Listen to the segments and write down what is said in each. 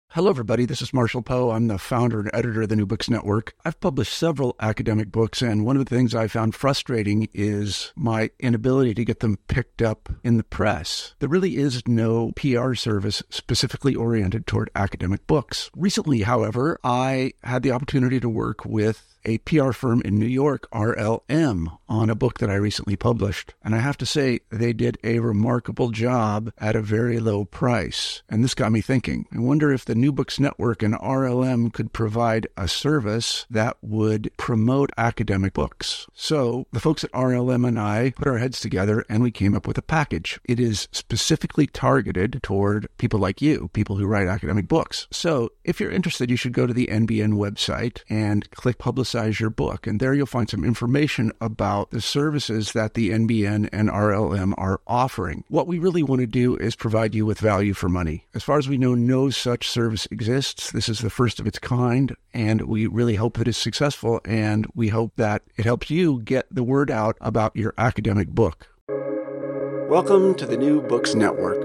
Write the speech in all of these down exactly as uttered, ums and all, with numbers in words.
Hello, everybody. This is Marshall Poe. I'm the founder and editor of the New Books Network. I've published several academic books, and one of the things I found frustrating is my inability to get them picked up in the press. There really is no P R service specifically oriented toward academic books. Recently, however, I had the opportunity to work with a P R firm in New York, R L M, on a book that I recently published. And I have to say, they did a remarkable job at a very low price. And this got me thinking. I wonder if the New Books Network and R L M could provide a service that would promote academic books. So the folks at R L M and I put our heads together and we came up with a package. It is specifically targeted toward people like you, people who write academic books. So if you're interested, you should go to the N B N website and click Publicize your book. And there you'll find some information about the services that the N B N and R L M are offering. What we really want to do is provide you with value for money. As far as we know, no such service exists. This is the first of its kind, and we really hope that it's successful, and we hope that it helps you get the word out about your academic book. Welcome to the New Books Network.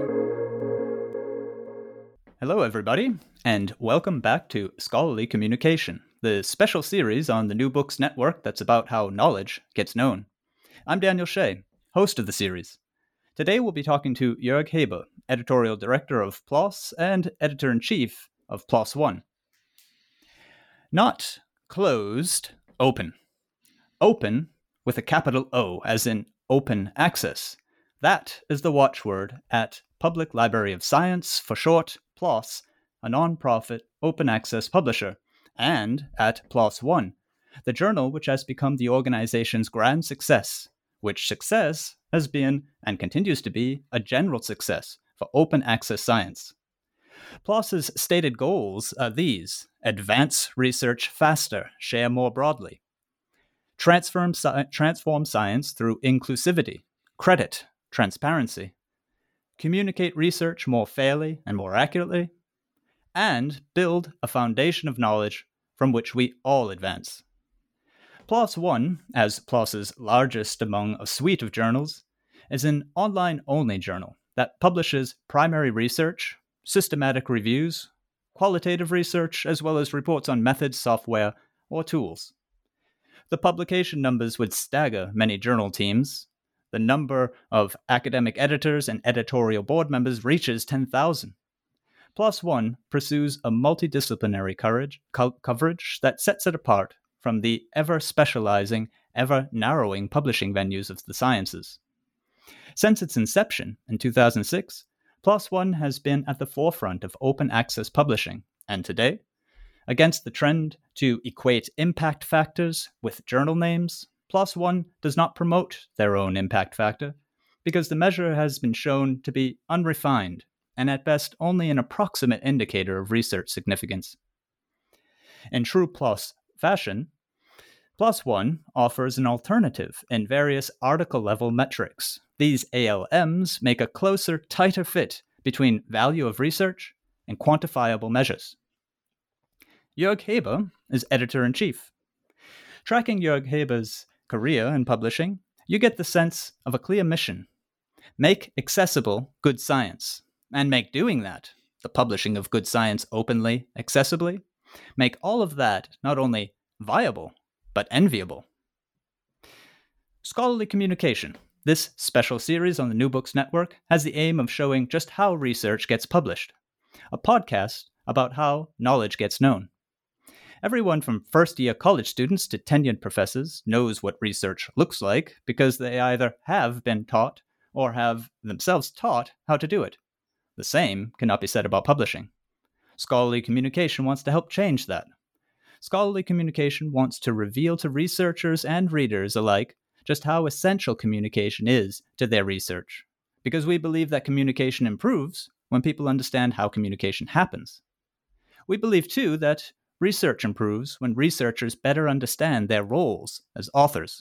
Hello, everybody, and welcome back to Scholarly Communication, the special series on the New Books Network that's about how knowledge gets known. I'm Daniel Shea, host of the series. Today we'll be talking to Jörg Haber, editorial director of PLOS and editor-in-chief of PLOS One. Not closed, open. Open with a capital O, as in open access. That is the watchword at Public Library of Science, for short, PLOS, a non-profit open access publisher, and at PLOS One, the journal which has become the organization's grand success, which success has been and continues to be a general success for open access science. PLOS's stated goals are these: advance research faster, share more broadly, transform, sci- transform science through inclusivity, credit, transparency, communicate research more fairly and more accurately, and build a foundation of knowledge from which we all advance. PLOS One, as PLOS's largest among a suite of journals, is an online-only journal that publishes primary research, systematic reviews, qualitative research, as well as reports on methods, software, or tools. The publication numbers would stagger many journal teams. The number of academic editors and editorial board members reaches ten thousand. PLOS One pursues a multidisciplinary coverage, co- coverage that sets it apart from the ever-specializing, ever-narrowing publishing venues of the sciences. Since its inception in two thousand six, PLOS One has been at the forefront of open access publishing, and today, against the trend to equate impact factors with journal names, PLOS One does not promote their own impact factor because the measure has been shown to be unrefined and at best only an approximate indicator of research significance. In true PLOS fashion, PLOS One offers an alternative in various article-level metrics. These A L Ms make a closer, tighter fit between value of research and quantifiable measures. Jörg Haber is editor-in-chief. Tracking Jörg Haber's career in publishing, you get the sense of a clear mission: make accessible good science, and make doing that, the publishing of good science openly, accessibly, make all of that not only viable, but enviable. Scholarly Communication, this special series on the New Books Network, has the aim of showing just how research gets published, a podcast about how knowledge gets known. Everyone from first-year college students to tenured professors knows what research looks like because they either have been taught or have themselves taught how to do it. The same cannot be said about publishing. Scholarly Communication wants to help change that. Scholarly Communication wants to reveal to researchers and readers alike just how essential communication is to their research, because we believe that communication improves when people understand how communication happens. We believe, too, that research improves when researchers better understand their roles as authors.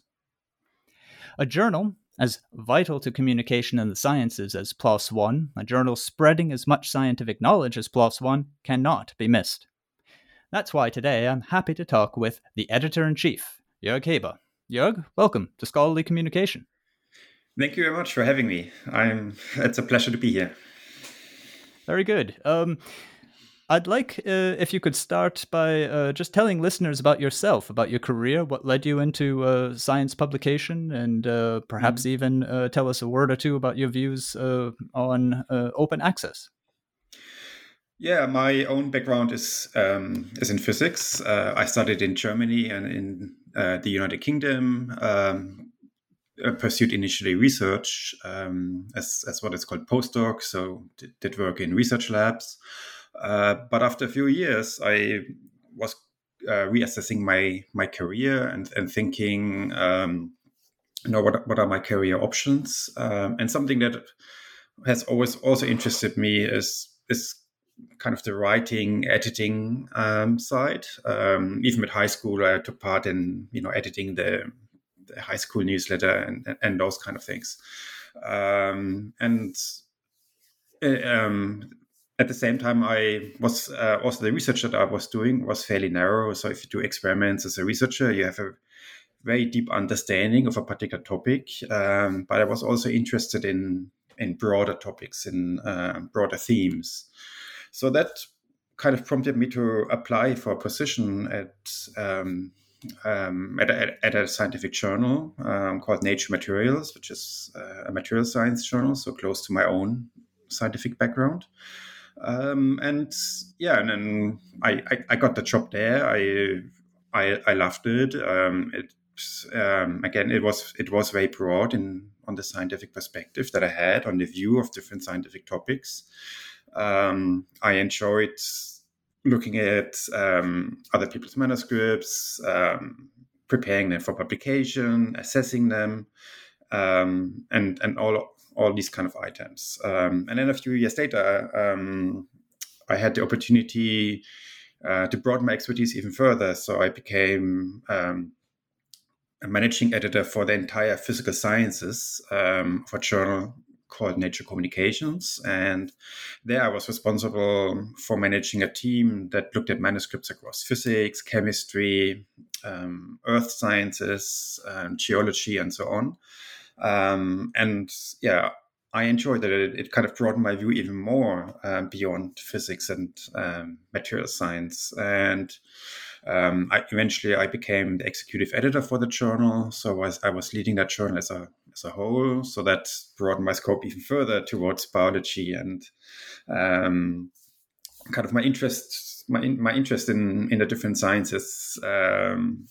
A journal as vital to communication in the sciences as PLOS One, a journal spreading as much scientific knowledge as PLOS One, cannot be missed. That's why today I'm happy to talk with the editor-in-chief, Jörg Haber. Jörg, welcome to Scholarly Communication. Thank you very much for having me. I'm. It's a pleasure to be here. Very good. Um, I'd like uh, if you could start by uh, just telling listeners about yourself, about your career, what led you into uh, science publication, and uh, perhaps mm. even uh, tell us a word or two about your views uh, on uh, open access. Yeah, my own background is um, is in physics. Uh, I studied in Germany and in uh, the United Kingdom. Um, I pursued initially research um, as as what is called postdoc. So did, did work in research labs. Uh, but after a few years, I was uh, reassessing my my career and and thinking, um, you know, what what are my career options? Um, and something that has always also interested me is is kind of the writing, editing um, side. Um, even at high school, I took part in, you know, editing the, the high school newsletter and, and those kind of things. Um, and um, at the same time, I was uh, also the research that I was doing was fairly narrow. So if you do experiments as a researcher, you have a very deep understanding of a particular topic. Um, but I was also interested in in broader topics, in uh, broader themes. So that kind of prompted me to apply for a position at um, um, at, a, at a scientific journal um, called Nature Materials, which is uh, a material science journal, so close to my own scientific background. Um, and yeah, and then I, I, I got the job there. I I, I loved it. Um, it um, again, it was it was very broad in on the scientific perspective that I had on the view of different scientific topics. Um, I enjoyed looking at um, other people's manuscripts, um, preparing them for publication, assessing them, um, and and all all these kind of items. Um, and then a few years later, um, I had the opportunity uh, to broaden my expertise even further. So I became um, a managing editor for the entire physical sciences um, of a journal called Nature Communications. And there I was responsible for managing a team that looked at manuscripts across physics, chemistry, um, earth sciences, um, geology, and so on. Um, and yeah, I enjoyed that it, it kind of broadened my view even more um, beyond physics and um, material science. And um, I, eventually I became the executive editor for the journal. So I was, I was leading that journal as a as a whole. So that broadened my scope even further towards biology and um, kind of my interest, my my interest in in the different sciences. Um,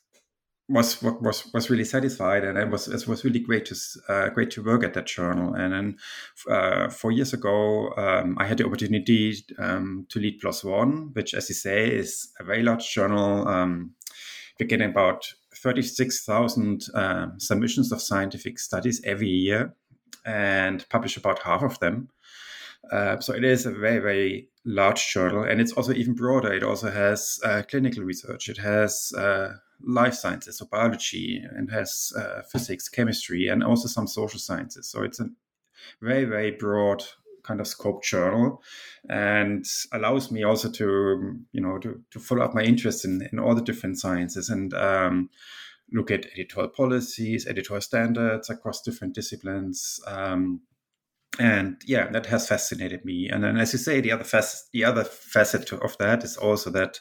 was was was really satisfied, and it was it was really great to uh, great to work at that journal. And then uh, four years ago, um, I had the opportunity um, to lead PLOS ONE, which, as you say, is a very large journal. Um, we're getting about thirty-six thousand um, submissions of scientific studies every year, and publish about half of them. Uh, so it is a very, very large journal, and it's also even broader. It also has uh, clinical research. It has uh, life sciences, so biology, and has uh, physics, chemistry, and also some social sciences. So it's a very, very broad kind of scope journal, and allows me also to, you know, to, to follow up my interest in, in all the different sciences and um, look at editorial policies, editorial standards across different disciplines. Um, And yeah, that has fascinated me. And then, as you say, the other facet, the other facet of that is also that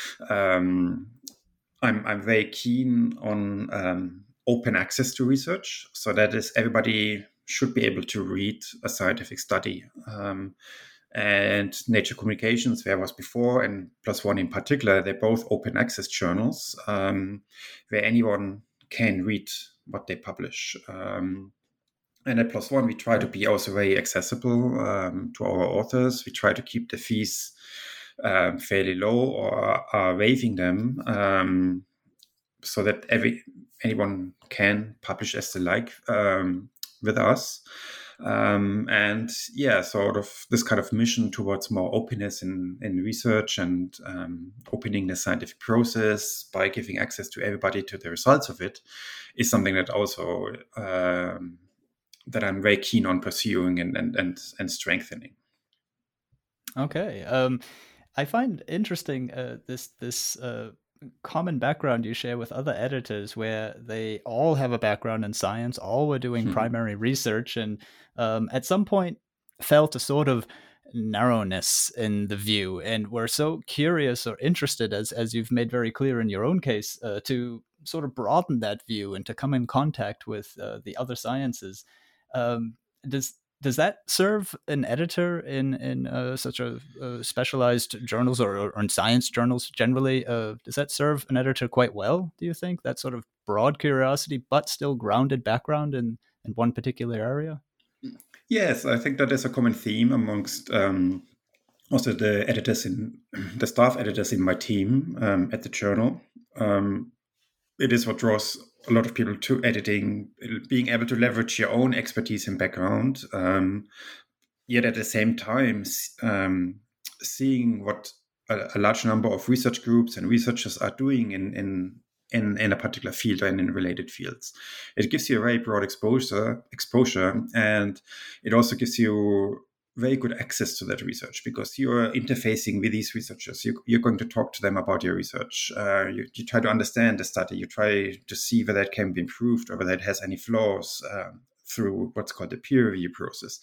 um, I'm I'm very keen on um, open access to research. So that is, everybody should be able to read a scientific study. Um, and Nature Communications, where I was before, and PLOS ONE in particular, they're both open access journals um, where anyone can read what they publish. Um, And at PLOS ONE, we try to be also very accessible um, to our authors. We try to keep the fees um, fairly low, or are waiving them um, so that every anyone can publish as they like um, with us. Um, and yeah, sort of this kind of mission towards more openness in, in research and um, opening the scientific process by giving access to everybody to the results of it is something that also um, that I'm very keen on pursuing and and and, and strengthening. Okay, um, I find interesting uh, this this uh, common background you share with other editors, where they all have a background in science, all were doing hmm. primary research, and um, at some point felt a sort of narrowness in the view, and we're so curious or interested, as as you've made very clear in your own case, uh, to sort of broaden that view and to come in contact with uh, the other sciences. Um, does does that serve an editor in in uh, such a uh, specialized journals or, or in science journals generally? Uh, does that serve an editor quite well, do you think? That sort of broad curiosity, but still grounded background in, in one particular area? Yes, I think that is a common theme amongst um, also the editors in the staff editors in my team um, at the journal. Um, it is what draws a lot of people to editing, being able to leverage your own expertise and background, um, yet at the same time um, seeing what a, a large number of research groups and researchers are doing in, in in in a particular field and in related fields. It gives you a very broad exposure, exposure, and it also gives you very good access to that research because you're interfacing with these researchers. You, you're going to talk to them about your research. Uh, you, you try to understand the study. You try to see whether it can be improved or whether it has any flaws um, through what's called the peer review process,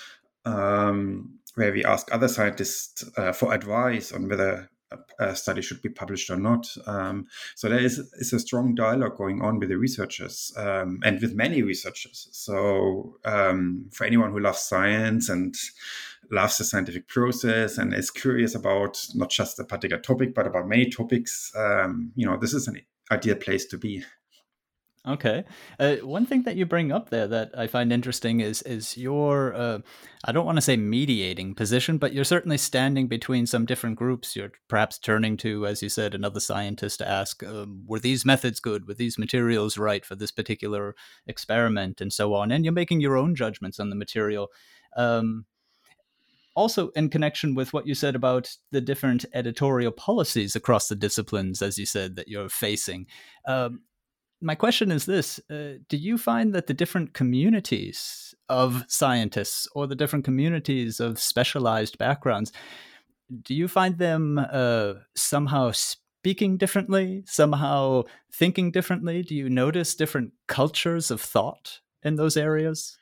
um, where we ask other scientists uh, for advice on whether a study should be published or not. Um, so there is, is a strong dialogue going on with the researchers um, and with many researchers. So um, for anyone who loves science and loves the scientific process and is curious about not just a particular topic, but about many topics, um, you know, this is an ideal place to be. Okay. Uh, one thing that you bring up there that I find interesting is is your, uh, I don't want to say mediating position, but you're certainly standing between some different groups. You're perhaps turning to, as you said, another scientist to ask, um, were these methods good? Were these materials right for this particular experiment and so on? And you're making your own judgments on the material. Um, also in connection with what you said about the different editorial policies across the disciplines, as you said, that you're facing. Um, My question is this, uh, do you find that the different communities of scientists or the different communities of specialized backgrounds, do you find them uh, somehow speaking differently, somehow thinking differently? Do you notice different cultures of thought in those areas?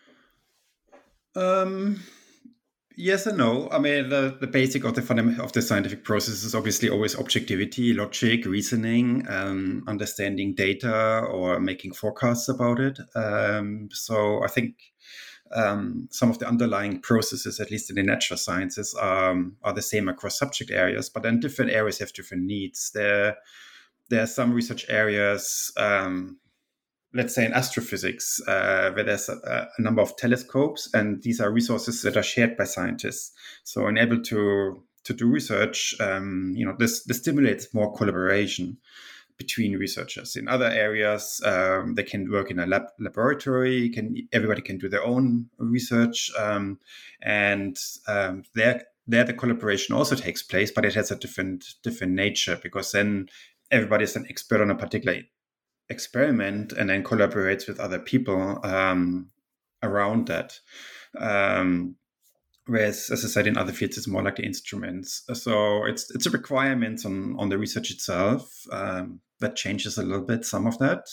Um... Yes and no. I mean, the, the basic of the fundament of the scientific process is obviously always objectivity, logic, reasoning, um, understanding data, or making forecasts about it. Um, so I think um, some of the underlying processes, at least in the natural sciences, um, are the same across subject areas, but then different areas have different needs. There, there are some research areas. Um, let's say in astrophysics, uh, where there's a, a number of telescopes, and these are resources that are shared by scientists. So in able to to do research, um, you know, this, this stimulates more collaboration between researchers. In other areas, um, they can work in a lab laboratory. Can everybody can do their own research, um, and um, there there the collaboration also takes place, but it has a different different nature because then everybody is an expert on a particular experiment and then collaborates with other people um, around that. Um, whereas, as I said, in other fields, it's more like the instruments. So it's it's a requirement on, on the research itself um, that changes a little bit, some of that.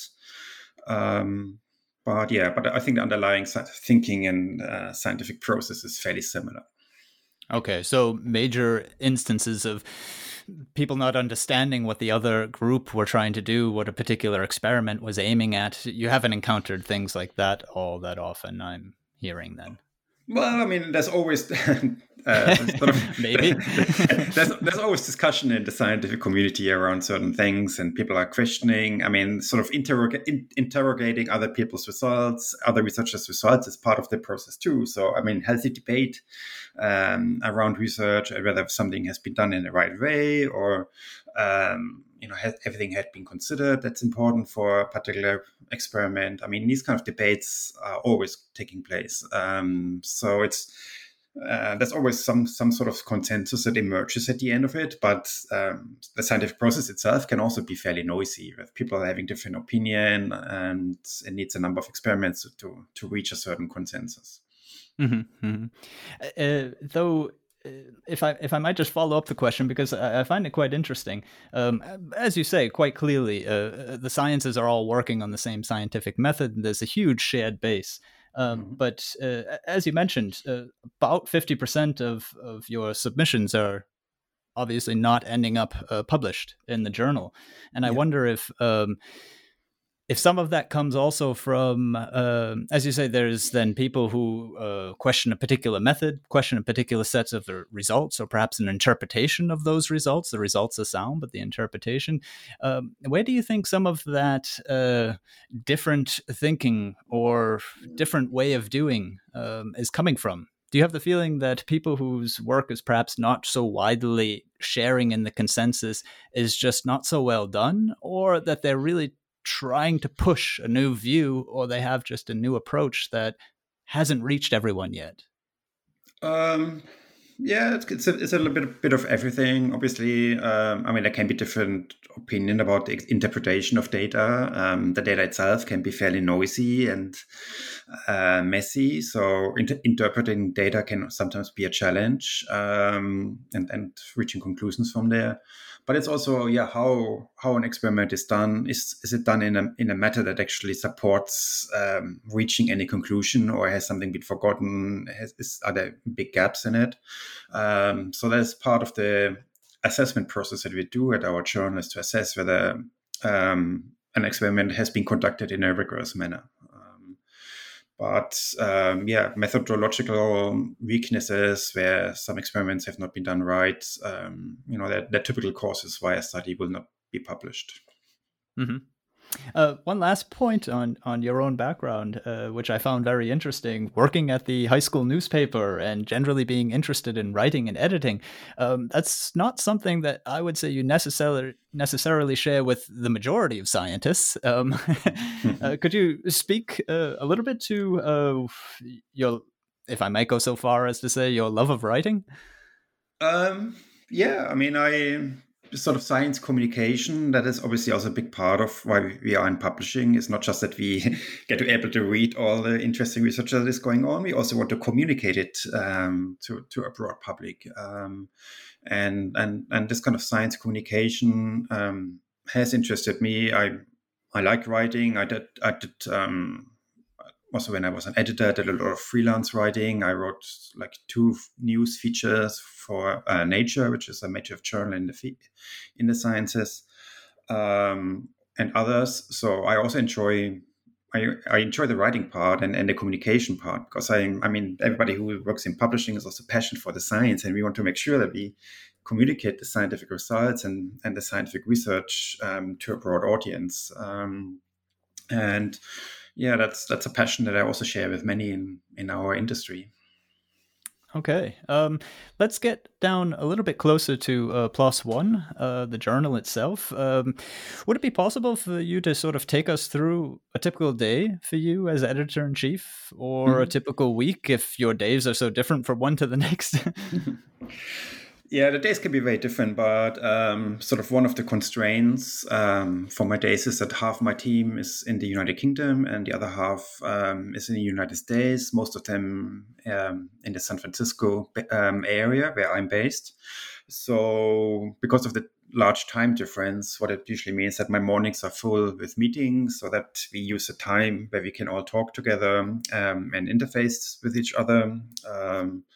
Um, but yeah, but I think the underlying thinking and uh, scientific process is fairly similar. Okay, so major instances of people not understanding what the other group were trying to do, what a particular experiment was aiming at. You haven't encountered things like that all that often, I'm hearing then. Well, I mean, there's always uh, sort of, maybe there's there's always discussion in the scientific community around certain things, and people are questioning. I mean, sort of interrog- in, interrogating other people's results, other researchers' results is part of the process too. So, I mean, healthy debate um, around research, whether something has been done in the right way or um, you know, has, everything had been considered. That's important for a particular experiment. I mean, these kind of debates are always taking place. Um, so it's uh, there's always some some sort of consensus that emerges at the end of it. But um, the scientific process itself can also be fairly noisy, with people having different opinion, and it needs a number of experiments to to reach a certain consensus. Mm-hmm, mm-hmm. Uh, though. If I if I might just follow up the question, because I, I find it quite interesting. Um, as you say, quite clearly, uh, the sciences are all working on the same scientific method, and there's a huge shared base. Um, Mhm. but uh, as you mentioned, uh, about fifty percent of, of your submissions are obviously not ending up uh, published in the journal. And I Yeah. wonder if um, if some of that comes also from, uh, as you say, there's then people who uh, question a particular method, question a particular set of the results, or perhaps an interpretation of those results. The results are sound, but the interpretation. Um, where do you think some of that uh, different thinking or different way of doing um, is coming from? Do you have the feeling that people whose work is perhaps not so widely sharing in the consensus is just not so well done, or that they're really trying to push a new view, or they have just a new approach that hasn't reached everyone yet? Um, yeah, it's it's a, it's a little bit bit of everything. Obviously, um, I mean, there can be different opinion about the interpretation of data. Um, the data itself can be fairly noisy and uh, messy, so inter- interpreting data can sometimes be a challenge, um, and and reaching conclusions from there. But it's also, yeah, how how an experiment is done. Is is it done in a in a method that actually supports um, reaching any conclusion, or has something been forgotten? Has, is, are there big gaps in it? Um, so that's part of the assessment process that we do at our journal, is to assess whether um, an experiment has been conducted in a rigorous manner. Um, But um, yeah, methodological weaknesses where some experiments have not been done right, um, you know, that, that typical causes why a study will not be published. Mm-hmm. Uh, one last point on on your own background, uh, which I found very interesting. Working at the high school newspaper and generally being interested in writing and editing, um, that's not something that I would say you necessarily necessarily share with the majority of scientists. Um, uh, could you speak uh, a little bit to uh, your, if I might go so far as to say, your love of writing? Um, yeah, I mean, I sort of science communication, that is obviously also a big part of why we are in publishing. It's not just that we get to be able to read all the interesting research that is going on. We also want to communicate it um, to, to a broad public. Um, and, and, and this kind of science communication um, has interested me. I, I like writing. I did, I did, um, also when I was an editor, I did a lot of freelance writing. I wrote like two news features for uh, Nature, which is a major journal in the in the sciences, um, and others. So I also enjoy I, I enjoy the writing part and, and the communication part, because I I mean, everybody who works in publishing is also passionate for the science, and we want to make sure that we communicate the scientific results and, and the scientific research um, to a broad audience. Um, and yeah, that's that's a passion that I also share with many in, in our industry. Okay. Um, let's get down a little bit closer to uh, PLOS One, uh, the journal itself. Um, would it be possible for you to sort of take us through a typical day for you as editor-in-chief, or mm-hmm. a typical week, if your days are so different from one to the next? Yeah, the days can be very different, but um, sort of one of the constraints um, for my days is that half my team is in the United Kingdom and the other half um, is in the United States, most of them um, in the San Francisco um, area where I'm based. So because of the large time difference, what it usually means that my mornings are full with meetings, so that we use a time where we can all talk together um, and interface with each other. Um,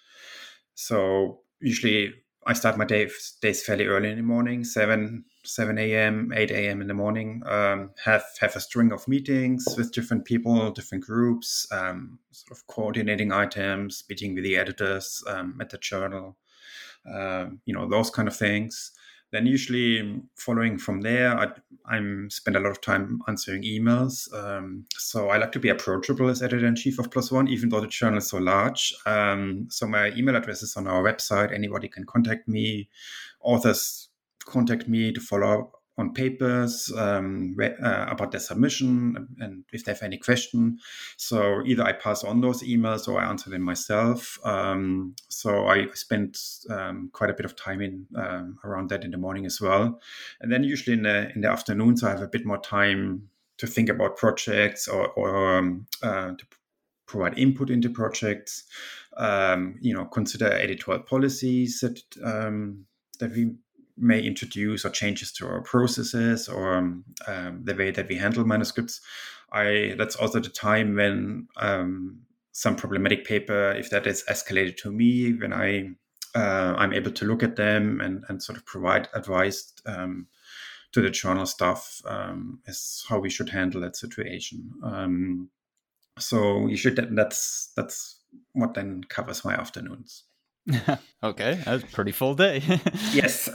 so usually I start my day, days fairly early in the morning, seven a.m., eight a.m. in the morning. Um, have have a string of meetings with different people, different groups, um, sort of coordinating items, meeting with the editors um, at the journal, um, you know, those kind of things. Then usually following from there, I I'm spend a lot of time answering emails. Um, so I like to be approachable as editor-in-chief of PLOS One, even though the journal is so large. Um, so my email address is on our website. Anybody can contact me. Authors contact me to follow up on papers um, uh, about their submission and if they have any question. So either I pass on those emails or I answer them myself. Um, so I spend um, quite a bit of time in um, around that in the morning as well. And then usually in the in the afternoons, I have a bit more time to think about projects or, or um, uh, to provide input into projects. Um, you know, consider editorial policies that um, that we may introduce or changes to our processes or um, the way that we handle manuscripts. I that's also the time when um, some problematic paper, if that is escalated to me, when I uh, I'm able to look at them and, and sort of provide advice um, to the journal staff um, as how we should handle that situation. Um, so you should that's that's what then covers my afternoons. Okay, that's a pretty full day. Yes.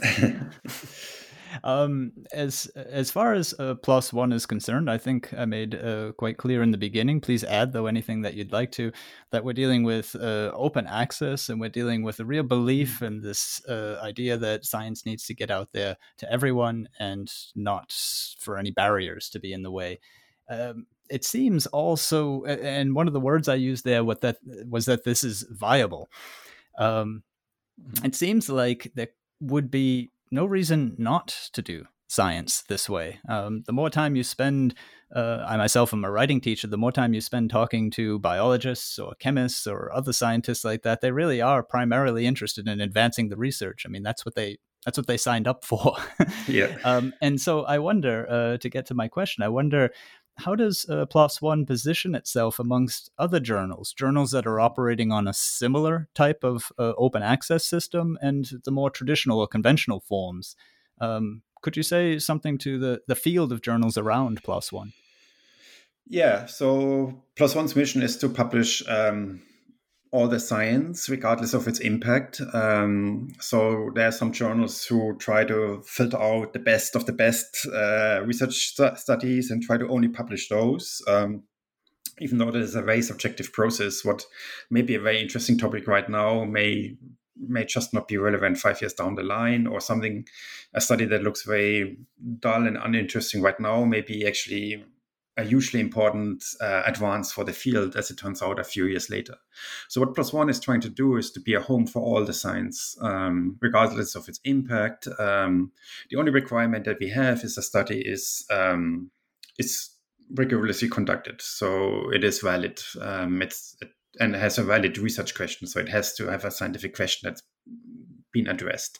Um, as as far as uh, PLOS One is concerned, I think I made uh, quite clear in the beginning. Please add, though, anything that you'd like to, that we're dealing with uh, open access, and we're dealing with a real belief in this uh, idea that science needs to get out there to everyone and not for any barriers to be in the way. Um, it seems also, and one of the words I used there with that was that this is viable. Um, it seems like there would be no reason not to do science this way. Um, the more time you spend, uh, I myself am a writing teacher, the more time you spend talking to biologists or chemists or other scientists like that, they really are primarily interested in advancing the research. I mean, that's what they that's what they signed up for. Yeah. um, and so I wonder, uh, to get to my question, I wonder, how does uh, PLOS One position itself amongst other journals, journals that are operating on a similar type of uh, open access system and the more traditional or conventional forms? Um, could you say something to the, the field of journals around PLOS One? Yeah, so PLOS One's mission is to publish um, all the science, regardless of its impact. Um, so there are some journals who try to filter out the best of the best uh, research st- studies and try to only publish those. Um, even though that is a very subjective process, what may be a very interesting topic right now may may just not be relevant five years down the line, or something, a study that looks very dull and uninteresting right now may be actually a hugely important uh, advance for the field, as it turns out a few years later. So what PLOS One is trying to do is to be a home for all the science, um, regardless of its impact. Um, the only requirement that we have is the study is um, is rigorously conducted, so it is valid. Um, it's it, and it has a valid research question, so it has to have a scientific question that's been addressed.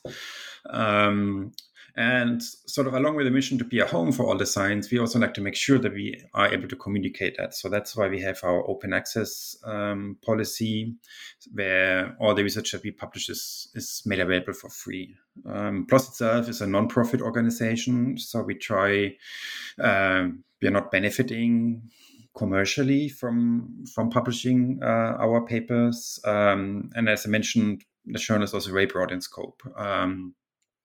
Um, And sort of along with the mission to be a home for all the science, we also like to make sure that we are able to communicate that. So that's why we have our open access um, policy, where all the research that we publish is, is made available for free. Um, PLOS itself is a non-profit organization, so we try, um, we are not benefiting commercially from, from publishing uh, our papers. Um, and as I mentioned, the journal is also very broad in scope. Um,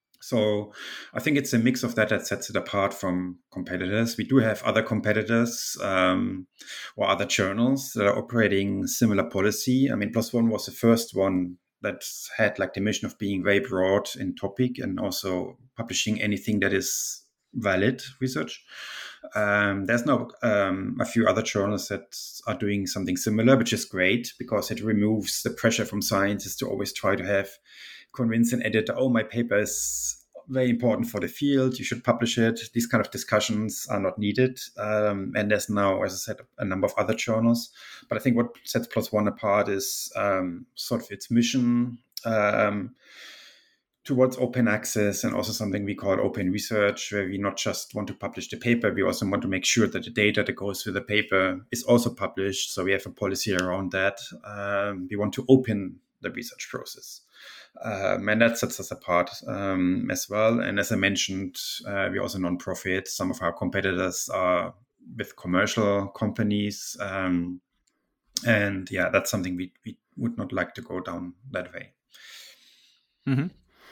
So I think it's a mix of that that sets it apart from competitors. We do have other competitors um, or other journals that are operating similar policy. I mean, PLOS One was the first one that had like the mission of being very broad in topic and also publishing anything that is valid research. Um, there's now um, a few other journals that are doing something similar, which is great because it removes the pressure from scientists to always try to have convince an editor, oh, my paper is very important for the field, you should publish it. These kind of discussions are not needed. Um, and there's now, as I said, a number of other journals. But I think what sets PLOS One apart is um, sort of its mission um, towards open access, and also something we call open research, where we not just want to publish the paper, we also want to make sure that the data that goes with the paper is also published. So we have a policy around that. Um, we want to open the research process. Um, and that sets us apart um, as well. And as I mentioned, uh, we're also non-profit. Some of our competitors are with commercial companies. Um, and yeah, that's something we, we would not like to go down that way. Mm-hmm.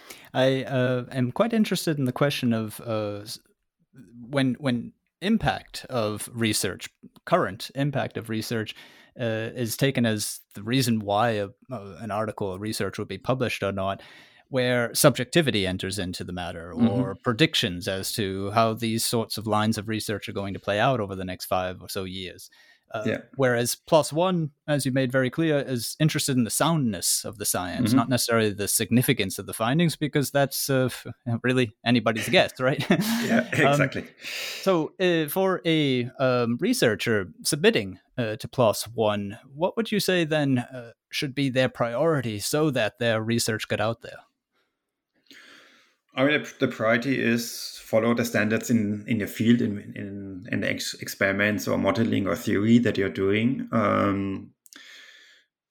I uh, am quite interested in the question of uh, when when impact of research, current impact of research, Uh, is taken as the reason why a, uh, an article or research would be published or not, where subjectivity enters into the matter, or mm-hmm. predictions as to how these sorts of lines of research are going to play out over the next five or so years. Uh, yeah. Whereas PLOS One, as you made very clear, is interested in the soundness of the science, mm-hmm. not necessarily the significance of the findings, because that's uh, really anybody's guess, right? Yeah, exactly. um, so uh, for a um, researcher submitting uh, to PLOS One, what would you say then uh, should be their priority so that their research got out there? I mean, the priority is follow the standards in, in your field, in in, in the ex- experiments or modeling or theory that you're doing. Um,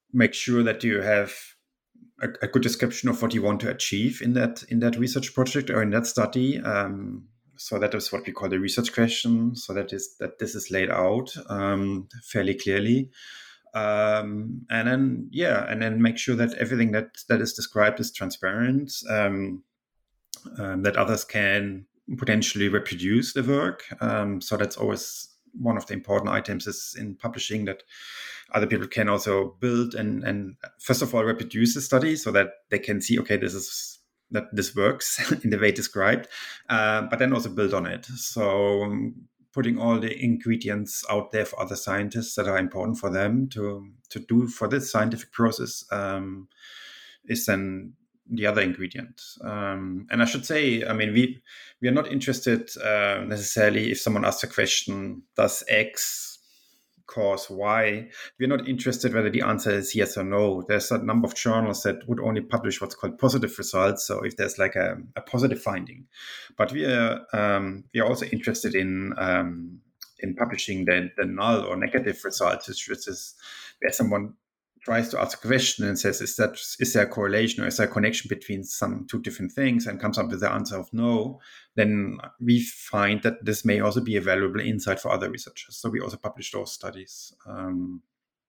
make sure that you have a, a good description of what you want to achieve in that in that research project or in that study. Um, so that is what we call the research question. So that is that this is laid out um, fairly clearly. Um, and then, yeah, and then make sure that everything that, that is described is transparent, um, um, that others can potentially reproduce the work. Um, so that's always one of the important items is in publishing, that other people can also build and, and first of all, reproduce the study so that they can see, okay, this is that this works in the way described, uh, but then also build on it. So um, putting all the ingredients out there for other scientists that are important for them to to do for this scientific process um, is then the other ingredient. Um, and I should say, I mean, we we are not interested uh, necessarily if someone asks a question, does X cause Y? We're not interested whether the answer is yes or no. There's a number of journals that would only publish what's called positive results. So if there's like a, a positive finding, but we are um, we are also interested in um, in publishing the, the null or negative results, which is where someone tries to ask a question and says, is that is there a correlation or is there a connection between some two different things, and comes up with the answer of no, then we find that this may also be a valuable insight for other researchers. So we also publish those studies. Um,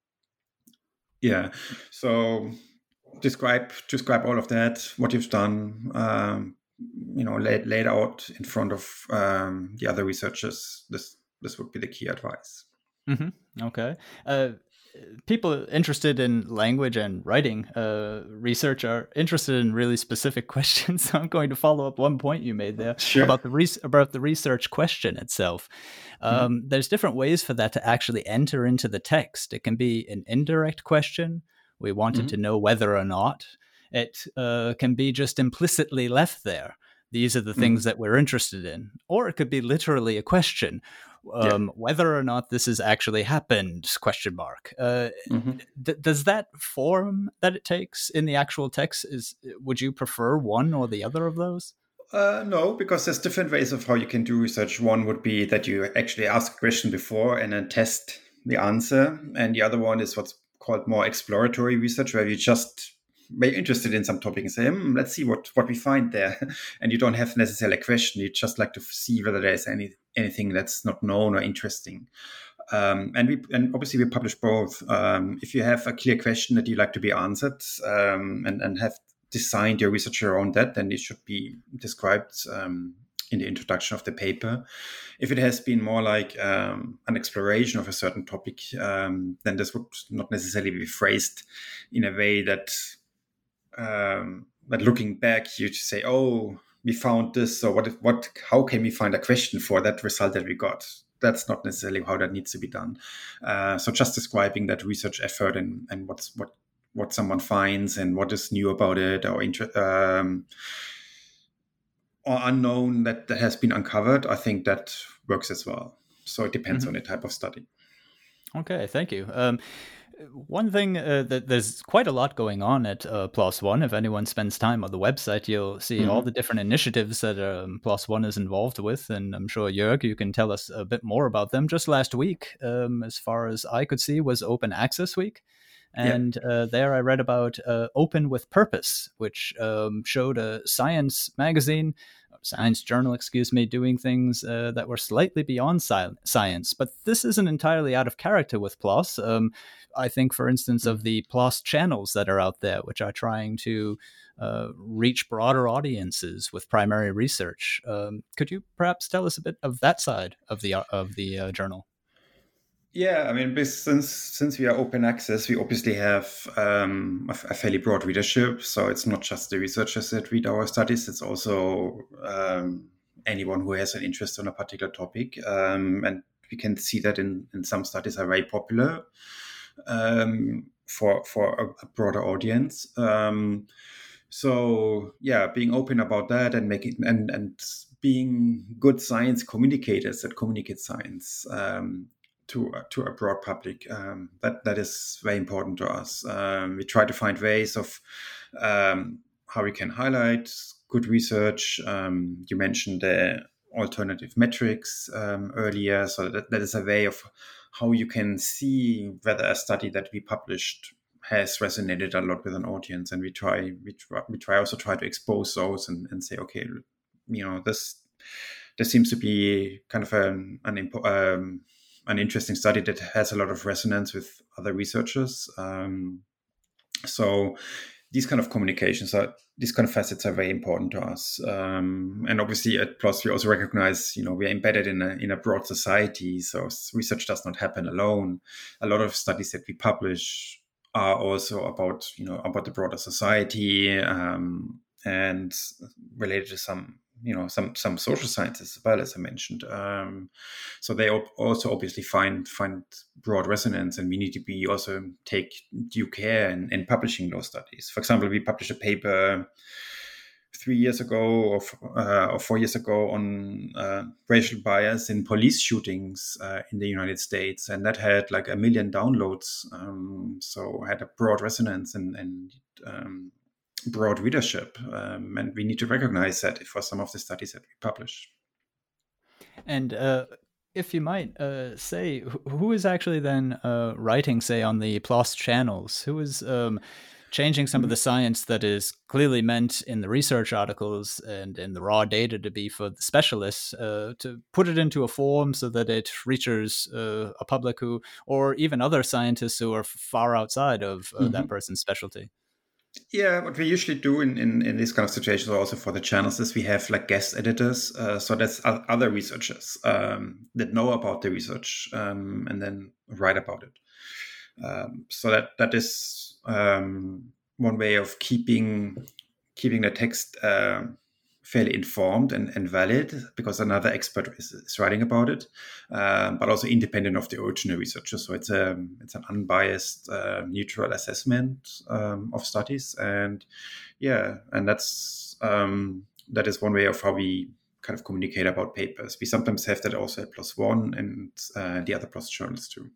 yeah, so describe describe all of that, what you've done, um, you know, laid, laid out in front of um, the other researchers. This this would be the key advice. Mm-hmm. Okay. Uh, people interested in language and writing uh, research are interested in really specific questions. So I'm going to follow up one point you made there Sure. about the re- about the research question itself. Um, mm-hmm. There's different ways for that to actually enter into the text. It can be an indirect question. We wanted mm-hmm. to know whether or not. It uh, can be just implicitly left there. These are the things mm-hmm. that we're interested in. Or it could be literally a question. Um, yeah. Whether or not this has actually happened, question mark. Uh, mm-hmm. d- does that form that it takes in the actual text, is would you prefer one or the other of those? Uh, no, because there's different ways of how you can do research. One would be that you actually ask a question before and then test the answer. And the other one is what's called more exploratory research, where you just very interested in some topic and say, hmm, let's see what, what we find there. And you don't have necessarily a question. You just like to see whether there's any anything that's not known or interesting. Um, and we and obviously we publish both. Um, if you have a clear question that you like to be answered um, and, and have designed your research around that, then it should be described um, in the introduction of the paper. If it has been more like um, an exploration of a certain topic, um, then this would not necessarily be phrased in a way that Um, but looking back, you say, "Oh, we found this. So what? What? How can we find a question for that result that we got?" That's not necessarily how that needs to be done. Uh, so just describing that research effort and, and what's what what someone finds and what is new about it or inter- um, or unknown that, that has been uncovered, I think that works as well. So it depends mm-hmm. on the type of study. Okay, thank you. Um, One thing uh, that there's quite a lot going on at uh, PLOS ONE. If anyone spends time on the website, you'll see mm-hmm. all the different initiatives that um, PLOS ONE is involved with. And I'm sure, Jörg, you can tell us a bit more about them. Just last week, um, as far as I could see, was Open Access Week. And yeah. uh, there I read about uh, Open with Purpose, which um, showed a science magazine, science journal, excuse me, doing things uh, that were slightly beyond sci- science. But this isn't entirely out of character with PLOS. Um, I think, for instance, of the PLOS channels that are out there, which are trying to uh, reach broader audiences with primary research. Um, could you perhaps tell us a bit of that side of the of the uh, journal? Yeah, I mean, since since we are open access, we obviously have um, a, a fairly broad readership. So it's not just the researchers that read our studies; it's also um, anyone who has an interest on a particular topic. Um, and we can see that in, in some studies are very popular um, for for a, a broader audience. Um, so yeah, being open about that and making and and being good science communicators that communicate science. Um, to to a broad public. Um, that that is very important to us. Um, we try to find ways of um, how we can highlight good research. Um, you mentioned the alternative metrics um, earlier, so that, that is a way of how you can see whether a study that we published has resonated a lot with an audience, and we try we try, we try also try to expose those and, and say, okay, you know, this there seems to be kind of an an, impo- um, an interesting study that has a lot of resonance with other researchers. Um, so these kind of communications are these kind of facets are very important to us. Um, and obviously at PLOS we also recognize, you know, we are embedded in a in a broad society, so research does not happen alone. A lot of studies that we publish are also about, you know, about the broader society, um, and related to some, you know, some some social sciences as well, as I mentioned. Um, so they also obviously find find broad resonance, and we need to be also take due care in, in publishing those studies. For example, we published a paper three years ago or, uh, or four years ago on uh, racial bias in police shootings uh, in the United States, and that had like a million downloads. Um, so had a broad resonance and, and um, broad readership, um, and we need to recognize that for some of the studies that we publish. And uh, if you might uh, say, who is actually then uh, writing, say, on the PLOS channels? Who is um, changing some mm-hmm. of the science that is clearly meant in the research articles and in the raw data to be for the specialists, uh, to put it into a form so that it reaches uh, a public who, or even other scientists who are far outside of uh, mm-hmm. that person's specialty? Yeah, what we usually do in, in, in these kind of situations, also for the channels, is we have like guest editors. Uh, so that's other researchers um, that know about the research um, and then write about it. Um, so that that is um, one way of keeping keeping the text uh, fairly informed and, and valid, because another expert is, is writing about it, um, but also independent of the original researcher. So it's a it's an unbiased, uh, neutral assessment um, of studies, and yeah, and that's um, that is one way of how we kind of communicate about papers. We sometimes have that also at PLOS One and uh, the other PLOS journals too.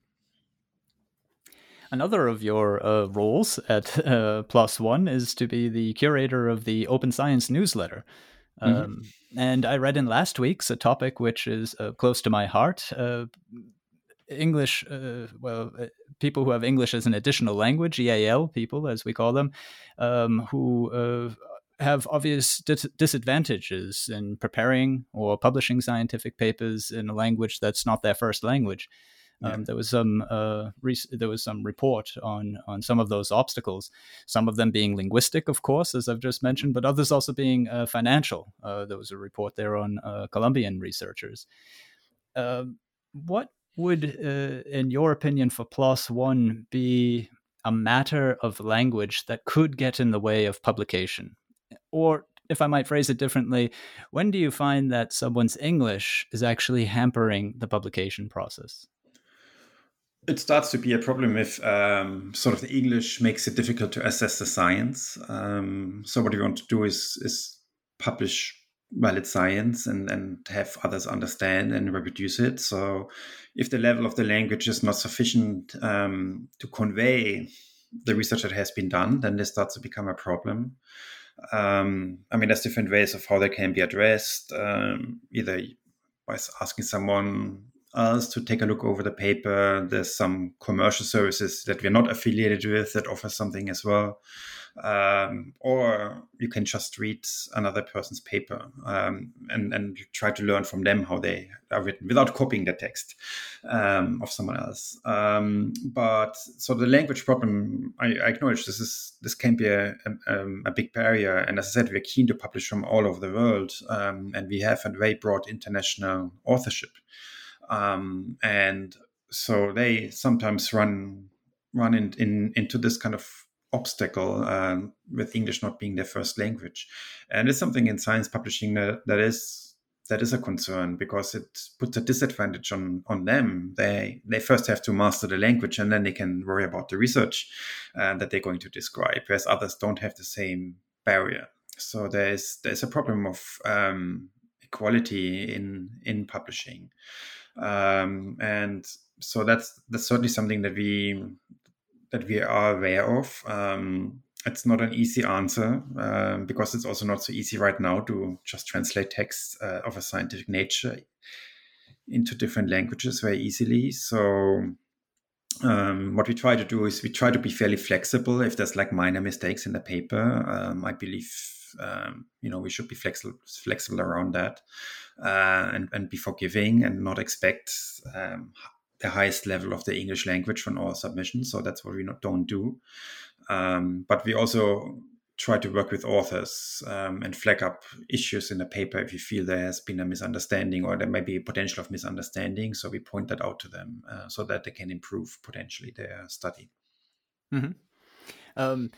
Another of your uh, roles at uh, PLOS One is to be the curator of the Open Science newsletter. Um, mm-hmm. And I read in last week's a topic which is uh, close to my heart. Uh, English, uh, well, uh, people who have English as an additional language, E A L people, as we call them, um, who uh, have obvious dis- disadvantages in preparing or publishing scientific papers in a language that's not their first language. Um, yeah. There was some uh, re- there was some report on on some of those obstacles. Some of them being linguistic, of course, as I've just mentioned, but others also being uh, financial. Uh, there was a report there on uh, Colombian researchers. Uh, what would, uh, in your opinion, for PLOS One, be a matter of language that could get in the way of publication? Or, if I might phrase it differently, when do you find that someone's English is actually hampering the publication process? It starts to be a problem if um, sort of the English makes it difficult to assess the science. Um, so what we want to do is is publish valid science and, and have others understand and reproduce it. So if the level of the language is not sufficient um, to convey the research that has been done, then this starts to become a problem. Um, I mean, there's different ways of how they can be addressed, um, either by asking someone else to take a look over the paper. There's some commercial services that we're not affiliated with that offer something as well. Um, or you can just read another person's paper um, and, and try to learn from them how they are written without copying the text um, of someone else. Um, but so the language problem, I, I acknowledge this is this can be a, a, a big barrier. And as I said, we're keen to publish from all over the world, um, and we have a very broad international authorship. Um, and so they sometimes run run in, in, into this kind of obstacle um, with English not being their first language. And it's something in science publishing that, that is that is a concern, because it puts a disadvantage on, on them. They they first have to master the language, and then they can worry about the research uh, that they're going to describe, whereas others don't have the same barrier. So there's there's a problem of um, equality in in publishing. Um, and so that's that's certainly something that we that we are aware of. Um, it's not an easy answer um, because it's also not so easy right now to just translate texts uh, of a scientific nature into different languages very easily. So Um, what we try to do is we try to be fairly flexible. If there's like minor mistakes in the paper, um, I believe um, you know we should be flexible flexible around that, uh, and and be forgiving and not expect um, the highest level of the English language from our submissions. So that's what we not, don't do. Um, but we also try to work with authors um, and flag up issues in the paper if you feel there has been a misunderstanding or there may be a potential of misunderstanding. So we point that out to them uh, so that they can improve potentially their study. Mm-hmm. Um,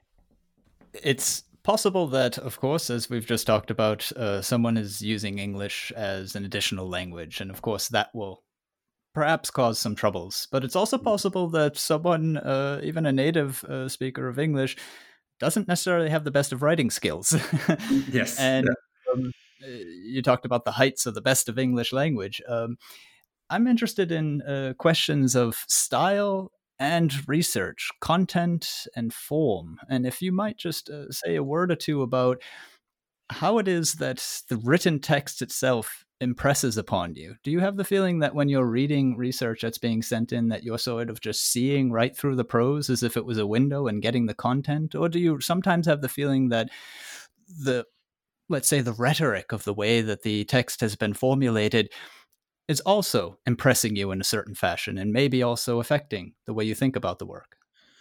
it's possible that, of course, as we've just talked about, uh, someone is using English as an additional language. And of course, that will perhaps cause some troubles. But it's also possible that someone, uh, even a native uh, speaker of English, doesn't necessarily have the best of writing skills. Yes. And yeah. um, you talked about the heights of the best of English language. Um, I'm interested in uh, questions of style and research, content and form. And if you might just uh, say a word or two about how it is that the written text itself impresses upon you. Do you have the feeling that when you're reading research that's being sent in, that you're sort of just seeing right through the prose as if it was a window and getting the content? Or do you sometimes have the feeling that the, let's say, the rhetoric of the way that the text has been formulated is also impressing you in a certain fashion and maybe also affecting the way you think about the work?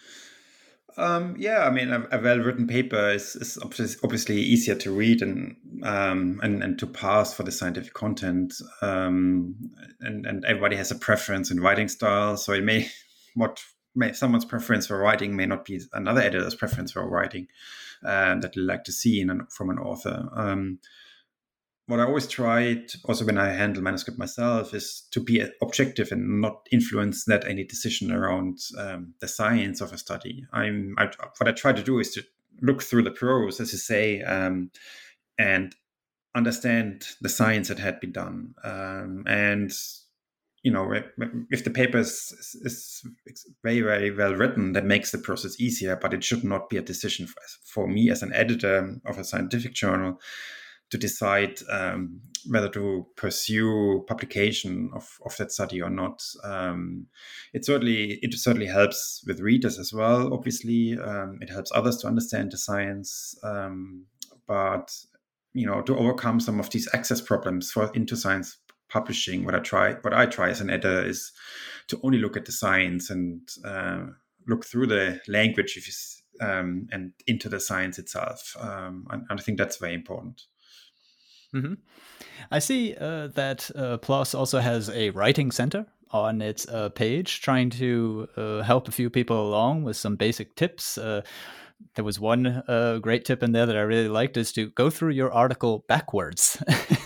Um, yeah, I mean, a, a well-written paper is, is obviously easier to read and um, and and to pass for the scientific content. Um, and and everybody has a preference in writing style, so it may what may someone's preference for writing may not be another editor's preference for writing uh, that they like to see in an, from an author. Um, what I always tried, also when I handle manuscript myself, is to be objective and not influence that any decision around um, the science of a study. I'm I, what I try to do is to look through the prose, as you say, um, and understand the science that had been done. Um, and you know, if the paper is, is very very well written, that makes the process easier. But it should not be a decision for, for me as an editor of a scientific journal to decide um, whether to pursue publication of, of that study or not. Um, it certainly it certainly helps with readers as well. Obviously, um, it helps others to understand the science. Um, but you know, to overcome some of these access problems for into science publishing, what I try what I try as an editor is to only look at the science and uh, look through the language if you, um, and into the science itself. Um, and, and I think that's very important. Mm-hmm. I see uh, that uh, PLOS also has a writing center on its uh, page, trying to uh, help a few people along with some basic tips. Uh, there was one uh, great tip in there that I really liked, is to go through your article backwards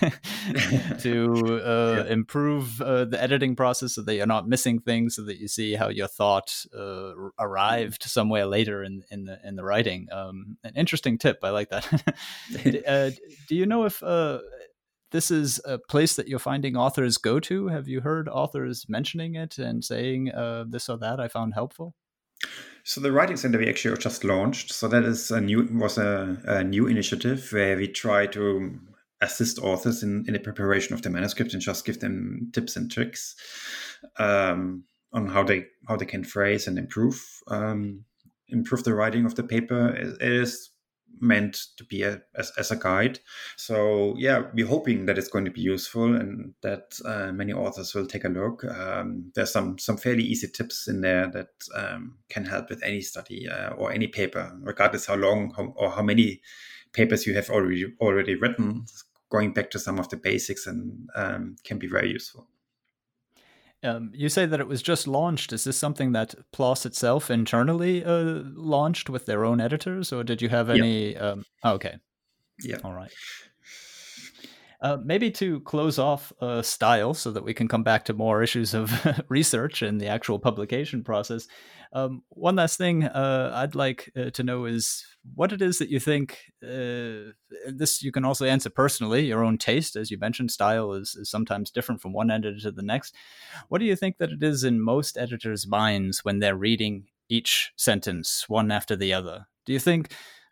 to uh, yeah. improve uh, the editing process so that you're not missing things, so that you see how your thought uh, arrived somewhere later in, in the in the writing. Um, an interesting tip. I like that. uh, do you know if uh, this is a place that you're finding authors go to? Have you heard authors mentioning it and saying uh, this or that I found helpful? So the Writing Center we actually just launched. So that is a new was a, a new initiative where we try to assist authors in, in the preparation of the manuscript and just give them tips and tricks um, on how they how they can phrase and improve um, improve the writing of the paper. It is meant to be a, as, as a guide. So yeah, we're hoping that it's going to be useful and that uh, many authors will take a look. Um, there's some some fairly easy tips in there that um, can help with any study uh, or any paper, regardless how long how, or how many papers you have already already written. Going back to some of the basics and um, can be very useful. Um, you say that it was just launched. Is this something that PLOS itself internally uh, launched with their own editors, or did you have any? Yeah. Um, oh, okay. Yeah. All right. Uh, maybe to close off uh, style, so that we can come back to more issues of research and the actual publication process. Um, one last thing uh, I'd like uh, to know is what it is that you think, uh, this you can also answer personally, your own taste. As you mentioned, style is, is sometimes different from one editor to the next. What do you think that it is in most editors' minds when they're reading each sentence one after the other? Do you think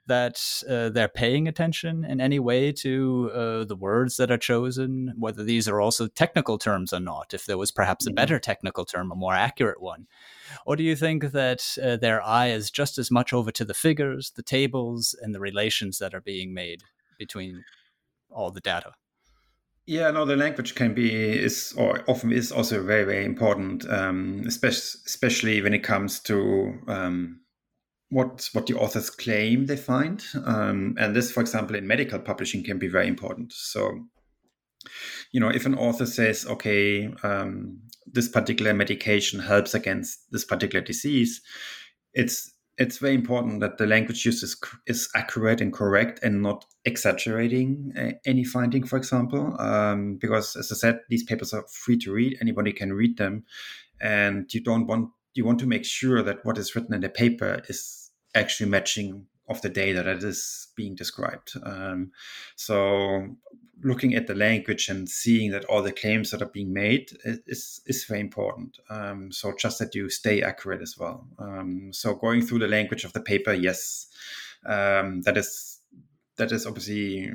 that uh, they're paying attention in any way to uh, the words that are chosen, whether these are also technical terms or not, if there was perhaps a better technical term, a more accurate one? Or do you think that uh, their eye is just as much over to the figures, the tables, and the relations that are being made between all the data? Yeah, no, the language can be is or often is also very very important, um, especially especially when it comes to um, what what the authors claim they find, um, and this, for example, in medical publishing, can be very important. So, you know, if an author says, okay, um, this particular medication helps against this particular disease, it's it's very important that the language used is, is accurate and correct and not exaggerating uh, any finding, for example, um, because, as I said, these papers are free to read. Anybody can read them, and you don't want you want to make sure that what is written in the paper is actually matching of the data that is being described. Um, so looking at the language and seeing that all the claims that are being made is, is very important. Um, so just that you stay accurate as well. Um, so going through the language of the paper, yes, um, that is that is obviously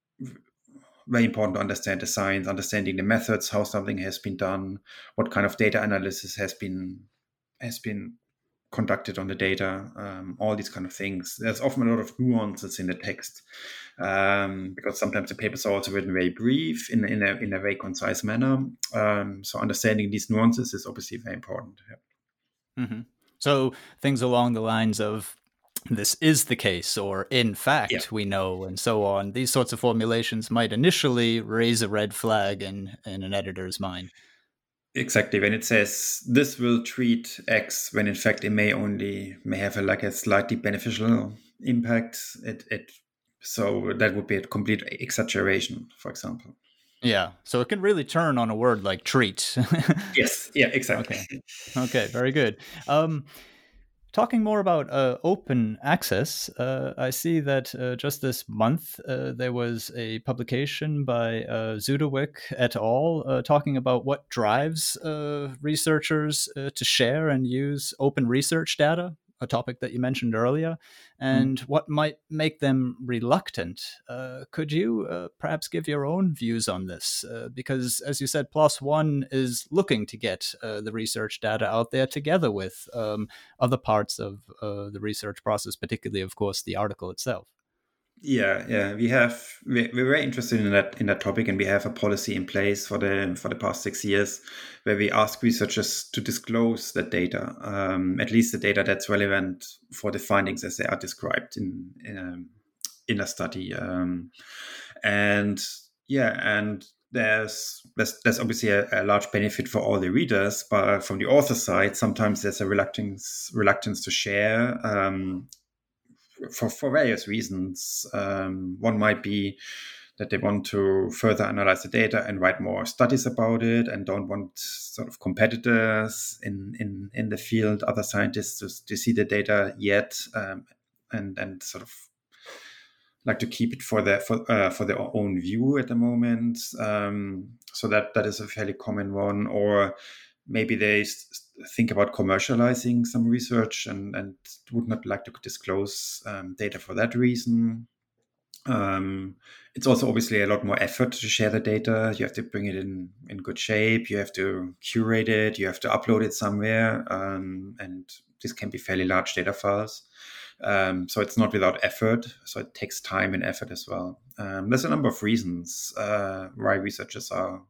very important to understand the science, understanding the methods, how something has been done, what kind of data analysis has been has been conducted on the data, um, all these kind of things. There's often a lot of nuances in the text, um, because sometimes the papers are also written very brief in, in, a, in a very concise manner. Um, so understanding these nuances is obviously very important. Yeah. Mm-hmm. So things along the lines of this is the case, or in fact, yeah. we know, and so on. These sorts of formulations might initially raise a red flag in, in an editor's mind. Exactly. When it says this will treat X, when in fact it may only may have a, like a slightly beneficial impact. It it so that would be a complete exaggeration, for example. Yeah. So it can really turn on a word like treat. Yes. Yeah. Exactly. Okay. Okay. Very good. Um, Talking more about uh, open access, uh, I see that uh, just this month uh, there was a publication by uh, Zudowick et al. Uh, talking about what drives uh, researchers uh, to share and use open research data, a topic that you mentioned earlier, and mm. what might make them reluctant. Uh, could you uh, perhaps give your own views on this? Uh, because, as you said, PLOS One is looking to get uh, the research data out there together with um, other parts of uh, the research process, particularly, of course, the article itself. Yeah, yeah, we have we're very interested in that in that topic, and we have a policy in place for the for the past six years, where we ask researchers to disclose that data, um, at least the data that's relevant for the findings as they are described in in a, in a study, um, and yeah, and there's there's, there's obviously a, a large benefit for all the readers, but from the author side, sometimes there's a reluctance reluctance to share. Um, For, for various reasons. Um, one might be that they want to further analyze the data and write more studies about it, and don't want sort of competitors in, in, in the field, other scientists to, to see the data yet, um, and, and sort of like to keep it for their for, uh, for their own view at the moment. Um, so that that is a fairly common one. Or maybe they think about commercializing some research and, and would not like to disclose um, data for that reason. Um, it's also obviously a lot more effort to share the data. You have to bring it in, in good shape. You have to curate it. You have to upload it somewhere. Um, and this can be fairly large data files. Um, so it's not without effort. So it takes time and effort as well. Um, there's a number of reasons uh, why researchers are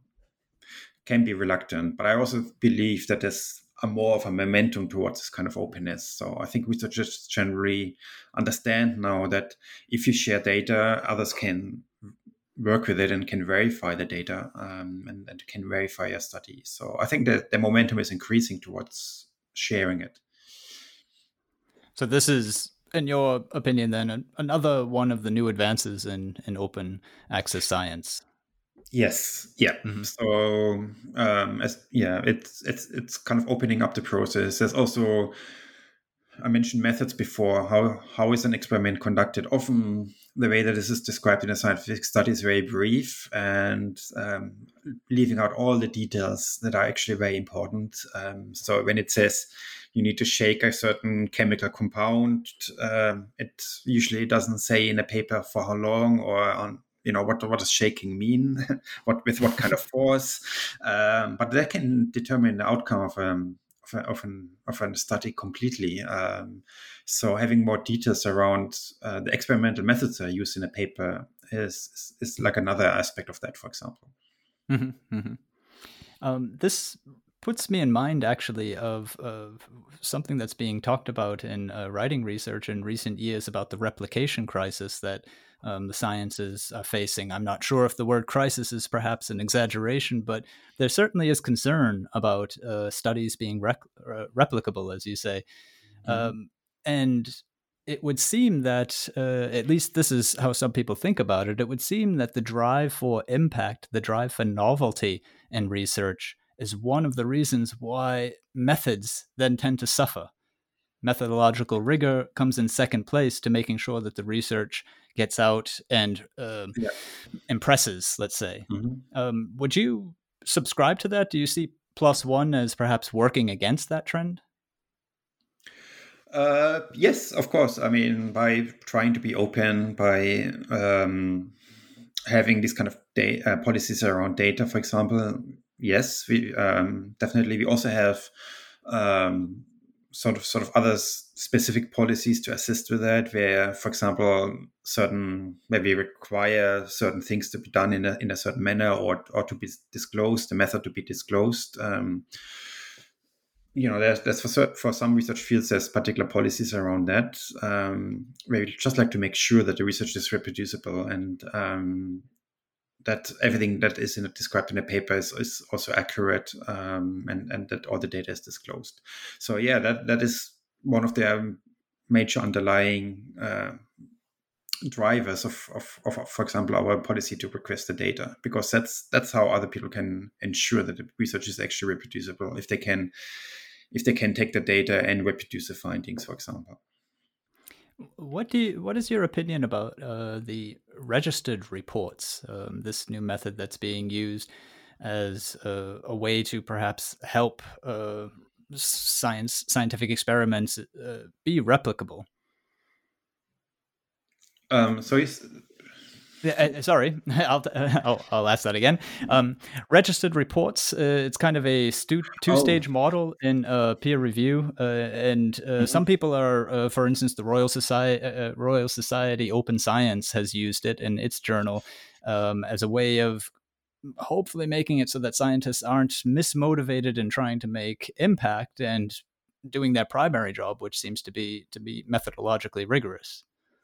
can be reluctant, but I also believe that there's a more of a momentum towards this kind of openness. So I think researchers generally understand now that if you share data, others can work with it and can verify the data, um, and, and can verify your study. So I think that the momentum is increasing towards sharing it. So this is, in your opinion, then another one of the new advances in, in open access science. Yes. Yeah. Mm-hmm. So, um, as, yeah, it's it's it's kind of opening up the process. There's also I mentioned methods before. How how is an experiment conducted? Often the way that this is described in a scientific study is very brief and um, leaving out all the details that are actually very important. Um, so when it says you need to shake a certain chemical compound, um, it usually doesn't say in a paper for how long or on, you know, what what does shaking mean, what with what kind of force. Um, but that can determine the outcome of um, of an of a study completely. Um, so having more details around uh, the experimental methods that are used in a paper is, is is like another aspect of that, for example. Mm-hmm, mm-hmm. Um, this puts me in mind, actually, of, of something that's being talked about in uh, writing research in recent years about the replication crisis that um, the sciences are facing. I'm not sure if the word crisis is perhaps an exaggeration, but there certainly is concern about uh, studies being rec- uh, replicable, as you say. Mm-hmm. Um, and it would seem that, uh, at least this is how some people think about it, it would seem that the drive for impact, the drive for novelty in research is one of the reasons why methods then tend to suffer. Methodological rigor comes in second place to making sure that the research gets out and uh, yeah. impresses, let's say. Mm-hmm. Um, would you subscribe to that? Do you see PLOS ONE as perhaps working against that trend? Uh, yes, of course. I mean, by trying to be open, by um, having these kind of da- uh, policies around data, for example, yes, we um, definitely. We also have um, sort of sort of other specific policies to assist with that, where, for example, certain maybe require certain things to be done in a in a certain manner, or or to be disclosed, the method to be disclosed. Um, You know, there's, there's for, for some research fields, there's particular policies around that. Um, where we just like to make sure that the research is reproducible and um, that everything that is in it, described in a paper is, is also accurate, um, and, and that all the data is disclosed. So yeah, that that is one of the um, major underlying uh, drivers of, of, of, for example, our policy to request the data, because that's that's how other people can ensure that the research is actually reproducible, if they can if they can take the data and reproduce the findings, for example. What do you, what is your opinion about uh, the registered reports, um, this new method that's being used as a, a way to perhaps help uh, science scientific experiments uh, be replicable? Um, so is Uh, sorry, I'll, I'll I'll ask that again. Um, registered reports. Uh, it's kind of a stu- two-stage oh. model in uh, peer review, uh, and uh, mm-hmm. some people are, uh, for instance, the Royal Society, uh, Royal Society Open Science has used it in its journal um, as a way of hopefully making it so that scientists aren't mismotivated in trying to make impact and doing their primary job, which seems to be to be methodologically rigorous.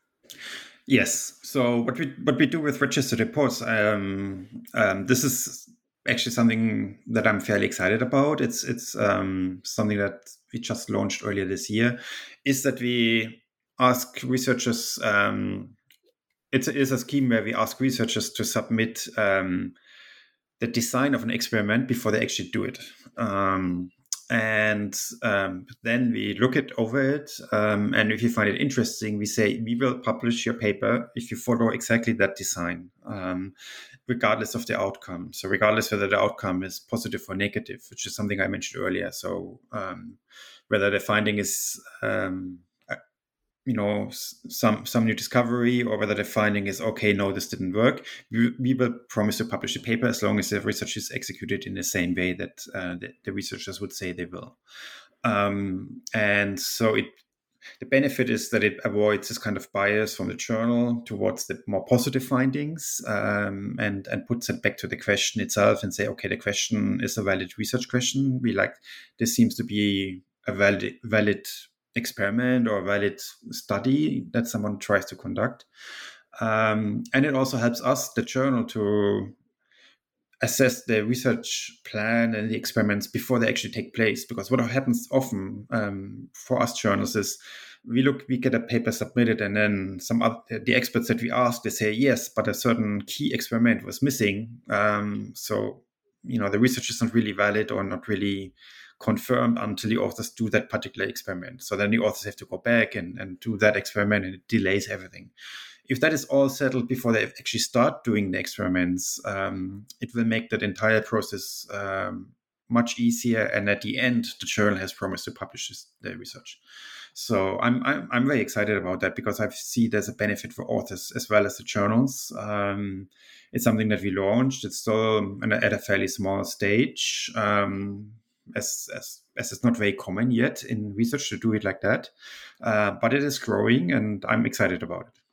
Yes. So what we what we do with registered reports, um, um, this is actually something that I'm fairly excited about. It's it's um, something that we just launched earlier this year. Is that we ask researchers? Um, it's it is a scheme where we ask researchers to submit um, the design of an experiment before they actually do it. Um, And um, then we look it over it. Um, and if you find it interesting, we say, we will publish your paper if you follow exactly that design, um, regardless of the outcome. So regardless whether the outcome is positive or negative, which is something I mentioned earlier. So um, whether the finding is, um, you know, some some new discovery, or whether the finding is, okay, no, this didn't work, we, we will promise to publish the paper as long as the research is executed in the same way that uh, the, the researchers would say they will. Um, and so it the benefit is that it avoids this kind of bias from the journal towards the more positive findings, um, and, and puts it back to the question itself and say, okay, the question is a valid research question. We like, this seems to be a valid, valid experiment or a valid study that someone tries to conduct. Um, and it also helps us, the journal, to assess the research plan and the experiments before they actually take place. Because what happens often um, for us journalists is we look, we get a paper submitted, and then some other, the experts that we ask, they say, yes, but a certain key experiment was missing. Um, so, you know, the research is not really valid or not really confirmed until the authors do that particular experiment. So then the authors have to go back and, and do that experiment, and it delays everything. If that is all settled before they actually start doing the experiments, um, it will make that entire process um, much easier. And at the end, the journal has promised to publish this, their research. So I'm, I'm I'm very excited about that, because I see there's a benefit for authors as well as the journals. Um, it's something that we launched. It's still at a fairly small stage, um, as, as as it's not very common yet in research to do it like that. Uh, but it is growing, and I'm excited about it.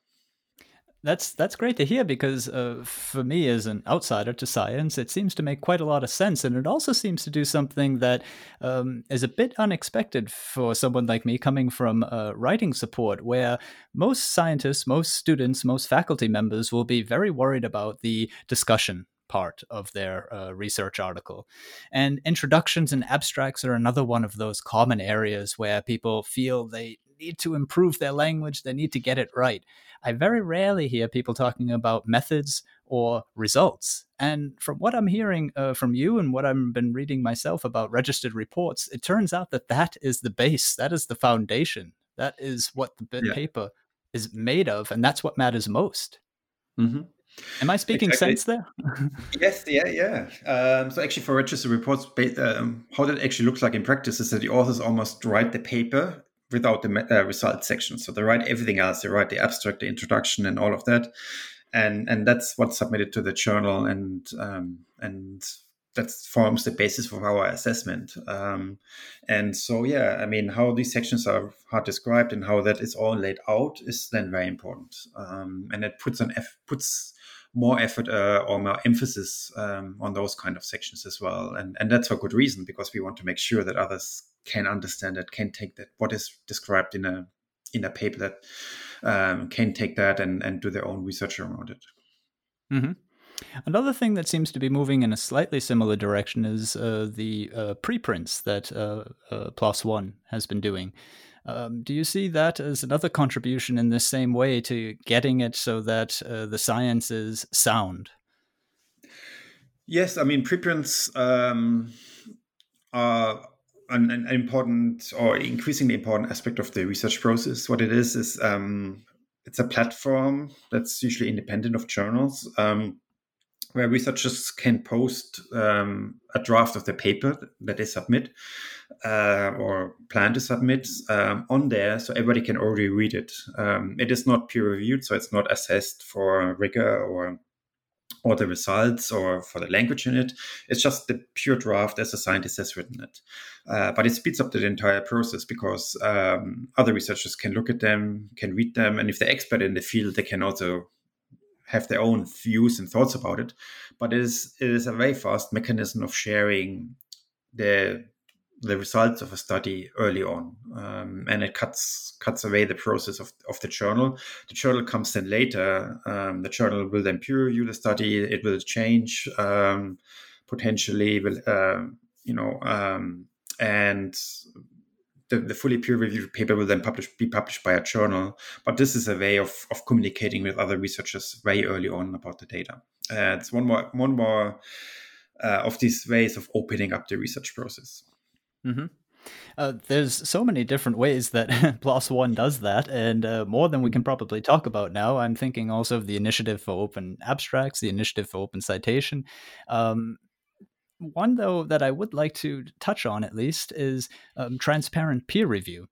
That's that's great to hear, because uh, for me as an outsider to science, it seems to make quite a lot of sense. And it also seems to do something that um, is a bit unexpected for someone like me coming from uh, writing support, where most scientists, most students, most faculty members will be very worried about the discussion part of their uh, research article. And introductions and abstracts are another one of those common areas where people feel they need to improve their language, they need to get it right. I very rarely hear people talking about methods or results. And from what I'm hearing uh, from you and what I've been reading myself about registered reports, it turns out that that is the base, that is the foundation, that is what the yeah. paper is made of, and that's what matters most. Mm-hmm. Am I speaking exactly. sense there? Yes, yeah, yeah. Um, so actually for registered reports, um, how that actually looks like in practice is that the authors almost write the paper without the uh, result section. So they write everything else. They write the abstract, the introduction, and all of that. And and that's what's submitted to the journal, and um, and that forms the basis for our assessment. Um, and so, yeah, I mean, how these sections are, are described and how that is all laid out is then very important. Um, and it puts an F, puts more effort uh, or more emphasis um, on those kind of sections as well. And and that's for good reason, because we want to make sure that others can understand it, can take that, what is described in a in a paper, that um, can take that and, and do their own research around it. Mm-hmm. Another thing that seems to be moving in a slightly similar direction is uh, the uh, preprints that uh, uh, PLOS One has been doing. Um, do you see that as another contribution in the same way to getting it so that uh, the science is sound? Yes, I mean, preprints um, are an, an important or increasingly important aspect of the research process. What it is, is um, it's a platform that's usually independent of journals, um, where researchers can post um, a draft of the paper that they submit uh, or plan to submit um, on there, so everybody can already read it. Um, it is not peer-reviewed, so it's not assessed for rigor or or the results or for the language in it. It's just the pure draft as a scientist has written it. Uh, but it speeds up the entire process, because um, other researchers can look at them, can read them, and if they're expert in the field, they can also have their own views and thoughts about it. But it is it is a very fast mechanism of sharing the the results of a study early on, um, and it cuts cuts away the process of, of the journal. The journal comes then later. Um, the journal will then peer review the study. It will change um, potentially, will uh, you know, um, and the, the fully peer reviewed paper will then publish, be published by a journal. But this is a way of of communicating with other researchers very early on about the data. Uh, it's one more one more uh, of these ways of opening up the research process. Mm-hmm. Uh, there's so many different ways that PLOS One does that, and uh, more than we can probably talk about now. I'm thinking also of the Initiative for Open Abstracts, the Initiative for Open Citation. Um, one, though, that I would like to touch on at least is um, transparent peer review.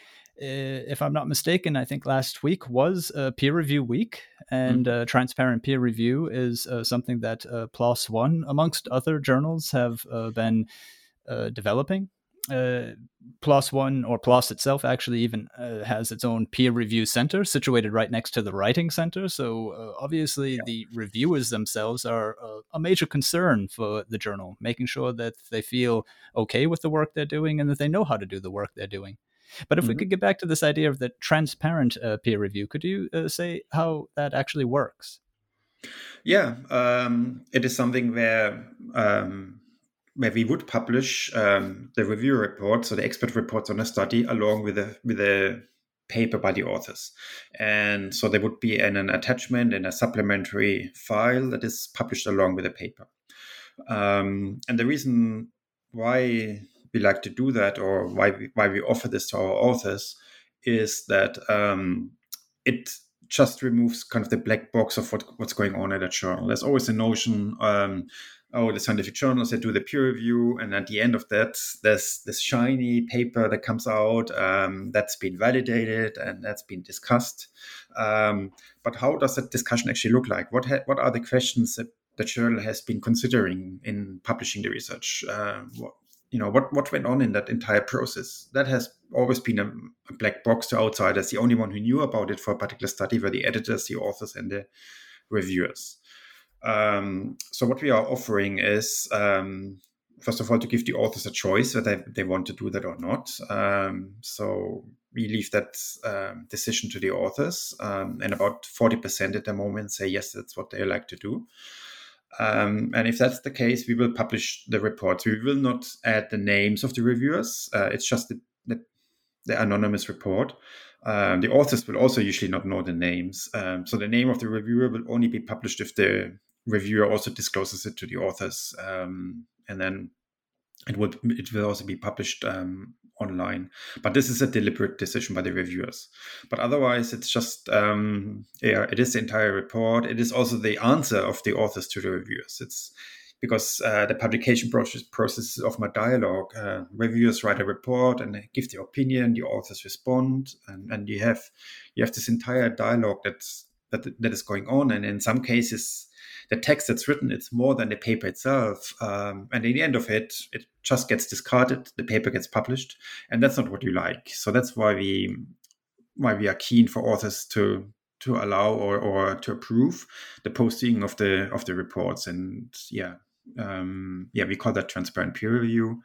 Uh, if I'm not mistaken, I think last week was uh, peer review week, and uh, transparent peer review is uh, something that uh, PLOS One, amongst other journals, have uh, been uh, developing. Uh, PLOS One, or PLOS itself, actually even uh, has its own peer review center situated right next to the writing center. So uh, obviously yeah. the reviewers themselves are uh, a major concern for the journal, making sure that they feel okay with the work they're doing and that they know how to do the work they're doing. But if mm-hmm. we could get back to this idea of the transparent uh, peer review, could you uh, say how that actually works? Yeah, um, it is something where um, where we would publish um, the review report, so the expert reports on a study, along with a with a paper by the authors. And so there would be an, an attachment and a supplementary file that is published along with the paper. Um, and the reason why we like to do that, or why we, why we offer this to our authors, is that um, it just removes kind of the black box of what, what's going on in a journal. There's always a notion, um, oh, the scientific journals, they do the peer review, and at the end of that, there's this shiny paper that comes out um, that's been validated and that's been discussed. Um, but how does that discussion actually look like? What ha- what are the questions that the journal has been considering in publishing the research? Uh, what, you know, what, what went on in that entire process? That has always been a, a black box to outsiders. The only one who knew about it for a particular study were the editors, the authors, and the reviewers. Um, so what we are offering is, um, first of all, to give the authors a choice whether they, they want to do that or not. Um, so we leave that um, decision to the authors, um, and about forty percent at the moment say yes, that's what they like to do. Um, and if that's the case, we will publish the reports. We will not add the names of the reviewers. Uh, it's just the, the, the anonymous report. Um, the authors will also usually not know the names. Um, so the name of the reviewer will only be published if the reviewer also discloses it to the authors. Um, and then it would it will also be published um, online. But this is a deliberate decision by the reviewers. But otherwise, it's just, um, yeah, it is the entire report. It is also the answer of the authors to the reviewers. It's because uh, the publication process, process is often a dialogue. Uh, reviewers write a report and they give their opinion, the authors respond, and, and you have you have this entire dialogue that's, that that is going on. And in some cases, the text that's written, it's more than the paper itself. Um, and in the end of it, it just gets discarded. The paper gets published, and that's not what you like. So that's why we why we are keen for authors to to allow or, or to approve the posting of the of the reports. And yeah, um, yeah, we call that transparent peer review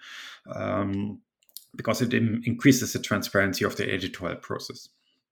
um, because it in, increases the transparency of the editorial process.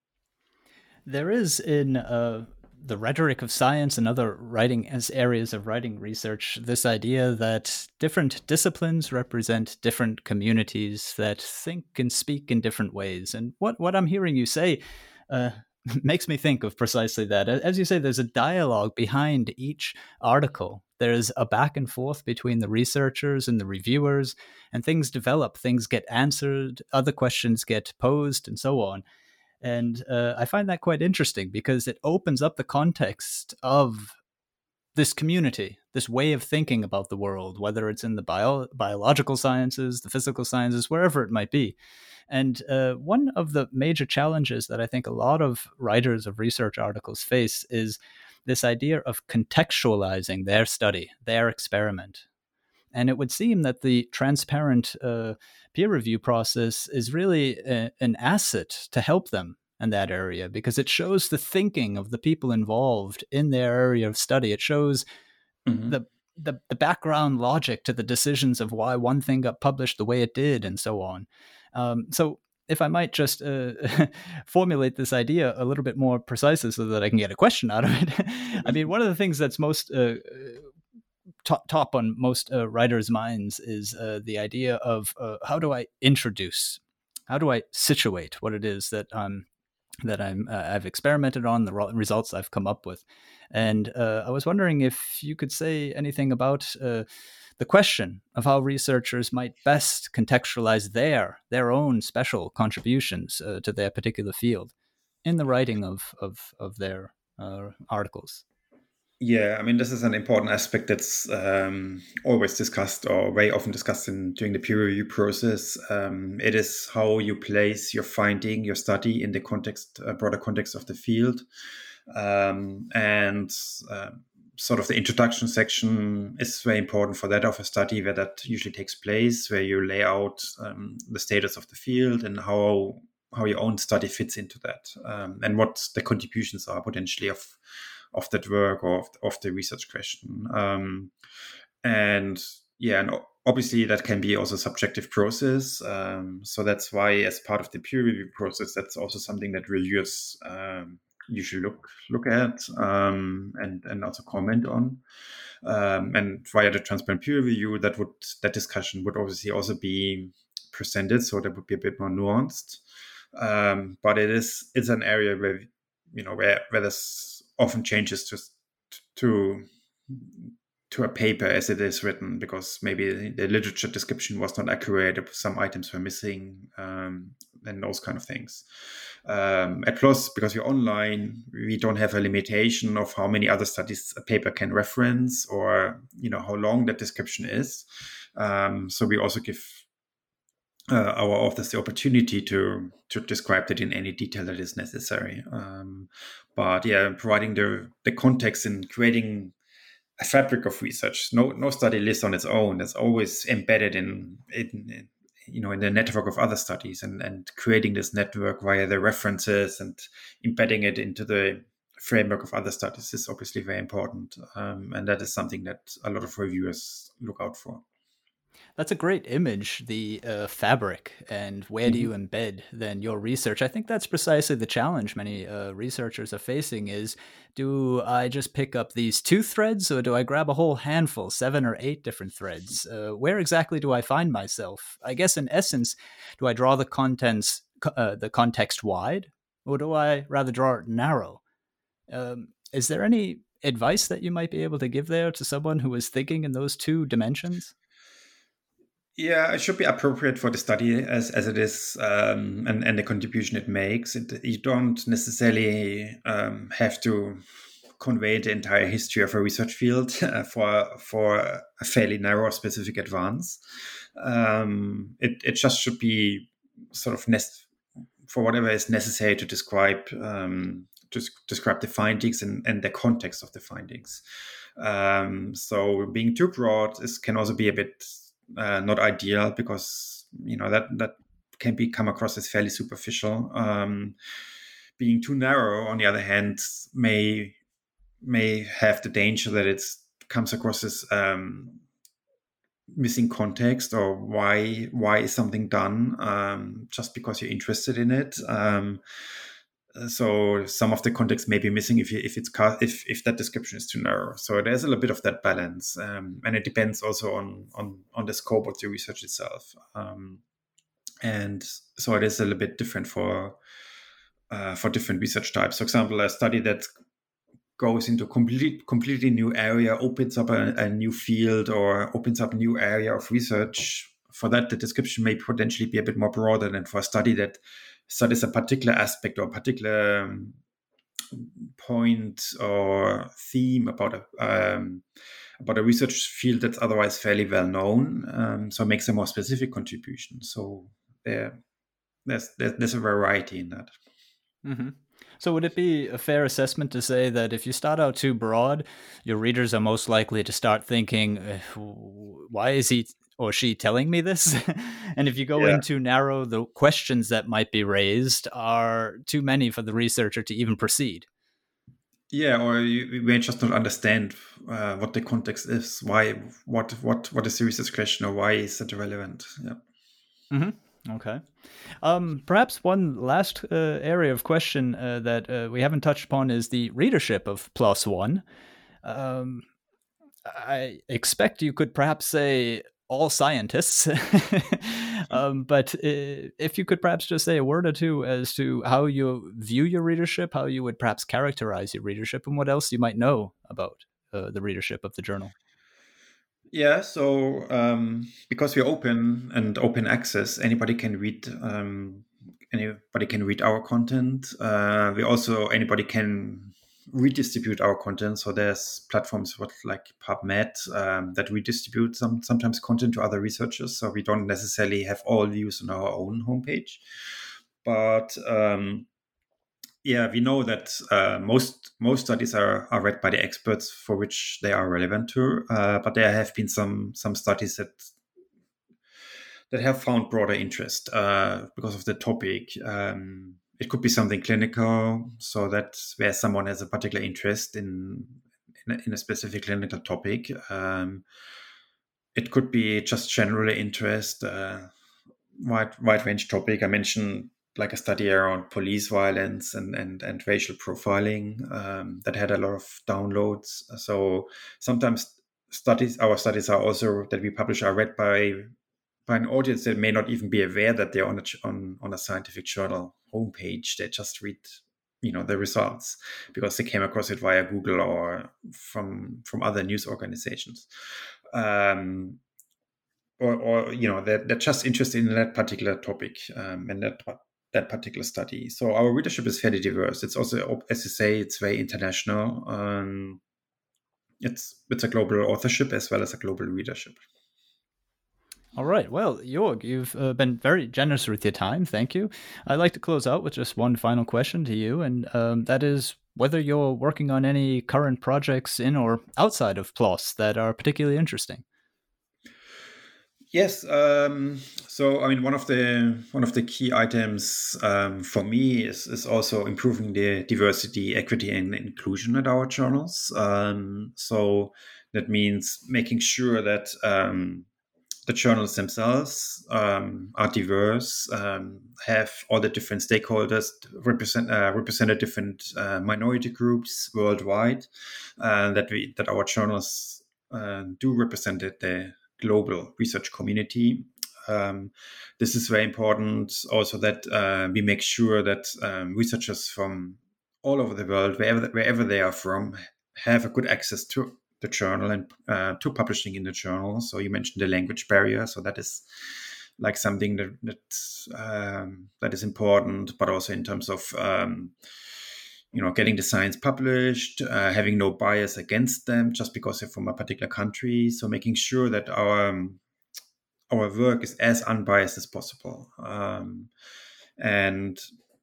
There is in uh, the rhetoric of science and other writing as areas of writing research this idea that different disciplines represent different communities that think and speak in different ways. And what, what I'm hearing you say uh, makes me think of precisely that. As you say, there's a dialogue behind each article. There's a back and forth between the researchers and the reviewers, and things develop, things get answered, other questions get posed, and so on. And uh, I find that quite interesting because it opens up the context of this community, this way of thinking about the world, whether it's in the bio- biological sciences, the physical sciences, wherever it might be. And uh, one of the major challenges that I think a lot of writers of research articles face is this idea of contextualizing their study, their experiment. And it would seem that the transparent uh, peer review process is really a, an asset to help them in that area, because it shows the thinking of the people involved in their area of study. It shows mm-hmm. the, the the background logic to the decisions of why one thing got published the way it did, and so on. Um, so if I might just uh, formulate this idea a little bit more precisely so that I can get a question out of it. I mean, one of the things that's most uh, top, top on most uh, writers' minds is uh, the idea of uh, how do I introduce, how do I situate what it is that I'm that I'm uh, I've experimented on, the results I've come up with. And uh, I was wondering if you could say anything about uh, the question of how researchers might best contextualize their their own special contributions uh, to their particular field in the writing of of, of their uh, articles. Yeah, I mean, this is an important aspect that's um, always discussed or very often discussed in, during the peer review process. Um, it is how you place your finding, your study in the context, uh, broader context of the field. Um, and uh, sort of the introduction section is very important for that of a study, where that usually takes place, where you lay out um, the status of the field and how how your own study fits into that, um, and what the contributions are potentially of of that work or of, of the research question. Um, and yeah, and obviously that can be also a subjective process. Um, so that's why, as part of the peer review process, that's also something that reviewers um, usually look look at um, and and also comment on. Um, and via the transparent peer review, that would that discussion would obviously also be presented, so that would be a bit more nuanced. Um, but it is it's an area where you know where where there's often changes to to to a paper as it is written, because maybe the literature description was not accurate, some items were missing, um, and those kind of things. Um, at PLOS, because we're online, we don't have a limitation of how many other studies a paper can reference, or you know how long that description is. Um, so we also give uh, our authors the opportunity to to describe that in any detail that is necessary. Um, but yeah, providing the the context and creating a fabric of research. No, no study lives on its own. It's always embedded in, in, in you know, in the network of other studies, and, and creating this network via the references and embedding it into the framework of other studies is obviously very important. Um, and that is something that a lot of reviewers look out for. That's a great image, the uh, fabric, and where do you embed then your research? I think that's precisely the challenge many uh, researchers are facing is, do I just pick up these two threads, or do I grab a whole handful, seven or eight different threads? Uh, where exactly do I find myself? I guess in essence, do I draw the contents, uh, the context wide, or do I rather draw it narrow? Um, is there any advice that you might be able to give there to someone who is thinking in those two dimensions? Yeah, it should be appropriate for the study as, as it is, um, and, and the contribution it makes. It, you don't necessarily um, have to convey the entire history of a research field uh, for for a fairly narrow specific advance. Um, it, it just should be sort of nest for whatever is necessary to describe um, to describe the findings and, and the context of the findings. Um, so being too broad is can also be a bit Uh, not ideal, because you know that that can be come across as fairly superficial. Um, being too narrow, on the other hand, may may have the danger that it comes across as um, missing context, or why why is something done um, just because you're interested in it. Um, so some of the context may be missing if you, if it's if if that description is too narrow. So there's a little bit of that balance, um, and it depends also on on on the scope of the research itself. Um, and so it is a little bit different for uh, for different research types. For example, a study that goes into a complete, completely new area, opens up a, a new field, or opens up a new area of research. For that, the description may potentially be a bit more broader than for a study that studies a particular aspect or a particular um, point or theme about a um, about a research field that's otherwise fairly well known. Um, so it makes a more specific contribution. So there, there's there's a variety in that. Mm-hmm. So would it be a fair assessment to say that if you start out too broad, your readers are most likely to start thinking, why is he or she telling me this? And if you go yeah. in too narrow, the questions that might be raised are too many for the researcher to even proceed. Yeah, or you, you may just not understand uh, what the context is. Why? What? What? What is the research question, or why is it relevant? Yeah. Mm-hmm. Okay. Um, perhaps one last uh, area of question uh, that uh, we haven't touched upon is the readership of PLOS One. Um, I expect you could perhaps say all scientists, um, but uh, if you could perhaps just say a word or two as to how you view your readership, how you would perhaps characterize your readership, and what else you might know about uh, the readership of the journal. Yeah, so um, because we're open and open access, anybody can read. Um, anybody can read our content. Uh, we also anybody can redistribute our content. So there's platforms what like PubMed um, that redistribute some sometimes content to other researchers. So we don't necessarily have all views on our own homepage, but um, yeah, we know that uh, most most studies are, are read by the experts for which they are relevant to. Uh, but there have been some some studies that that have found broader interest uh, because of the topic. Um, it could be something clinical, so that's where someone has a particular interest in in a, in a specific clinical topic. Um, it could be just general interest, uh, wide wide range topic. I mentioned like a study around police violence and and, and racial profiling um, that had a lot of downloads. So sometimes studies, our studies are also that we publish are read by by an audience that may not even be aware that they're on a on on a scientific journal homepage. They just read you know, the results because they came across it via Google or from from other news organizations. Um, or, or you know, they're, they're just interested in that particular topic um, and that that particular study. So our readership is fairly diverse. It's also, as you say, it's very international. Um, it's it's a global authorship as well as a global readership. All right. Well, Jörg, you've uh, been very generous with your time. Thank you. I'd like to close out with just one final question to you, and um, that is whether you're working on any current projects in or outside of PLOS that are particularly interesting. Yes. Um, so, I mean, one of the one of the key items um, for me is is also improving the diversity, equity, and inclusion at our journals. Um, so that means making sure that um, the journals themselves um, are diverse, um, have all the different stakeholders, represent uh, represented different uh, minority groups worldwide, uh, that we that our journals uh, do represent the global research community. Um, this is very important. Also, that uh, we make sure that um, researchers from all over the world, wherever wherever they are from, have a good access to the journal and uh, to publishing in the journal. So you mentioned the language barrier. So that is like something that that, um, that is important, but also in terms of um, you know, getting the science published, uh, having no bias against them just because they're from a particular country. So making sure that our um, our work is as unbiased as possible, um, and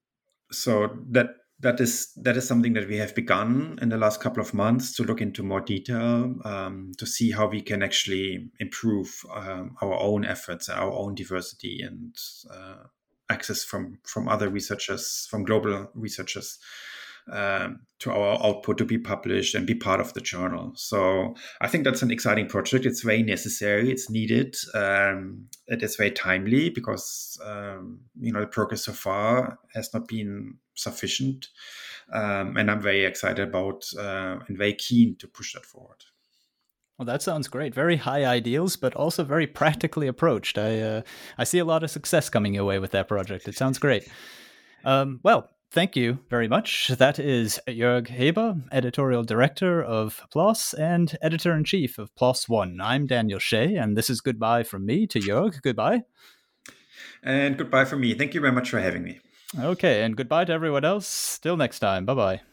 so that. That is that is something that we have begun in the last couple of months to look into more detail, um, to see how we can actually improve um, our own efforts, our own diversity, and uh, access from from other researchers, from global researchers, um, to our output to be published and be part of the journal. So I think that's an exciting project. It's very necessary. It's needed. Um, it is very timely because um, you know, the progress so far has not been sufficient, um, and I'm very excited about uh, and very keen to push that forward. Well, that sounds great. Very high ideals, but also very practically approached. I uh, I see a lot of success coming your way with that project. It sounds great. Um, well, thank you very much. That is Jörg Heber, editorial director of PLOS and editor-in-chief of PLOS One. I'm Daniel Shea, and this is goodbye from me to Jörg. Goodbye. And goodbye from me. Thank you very much for having me. Okay, and goodbye to everyone else. Till next time. Bye-bye.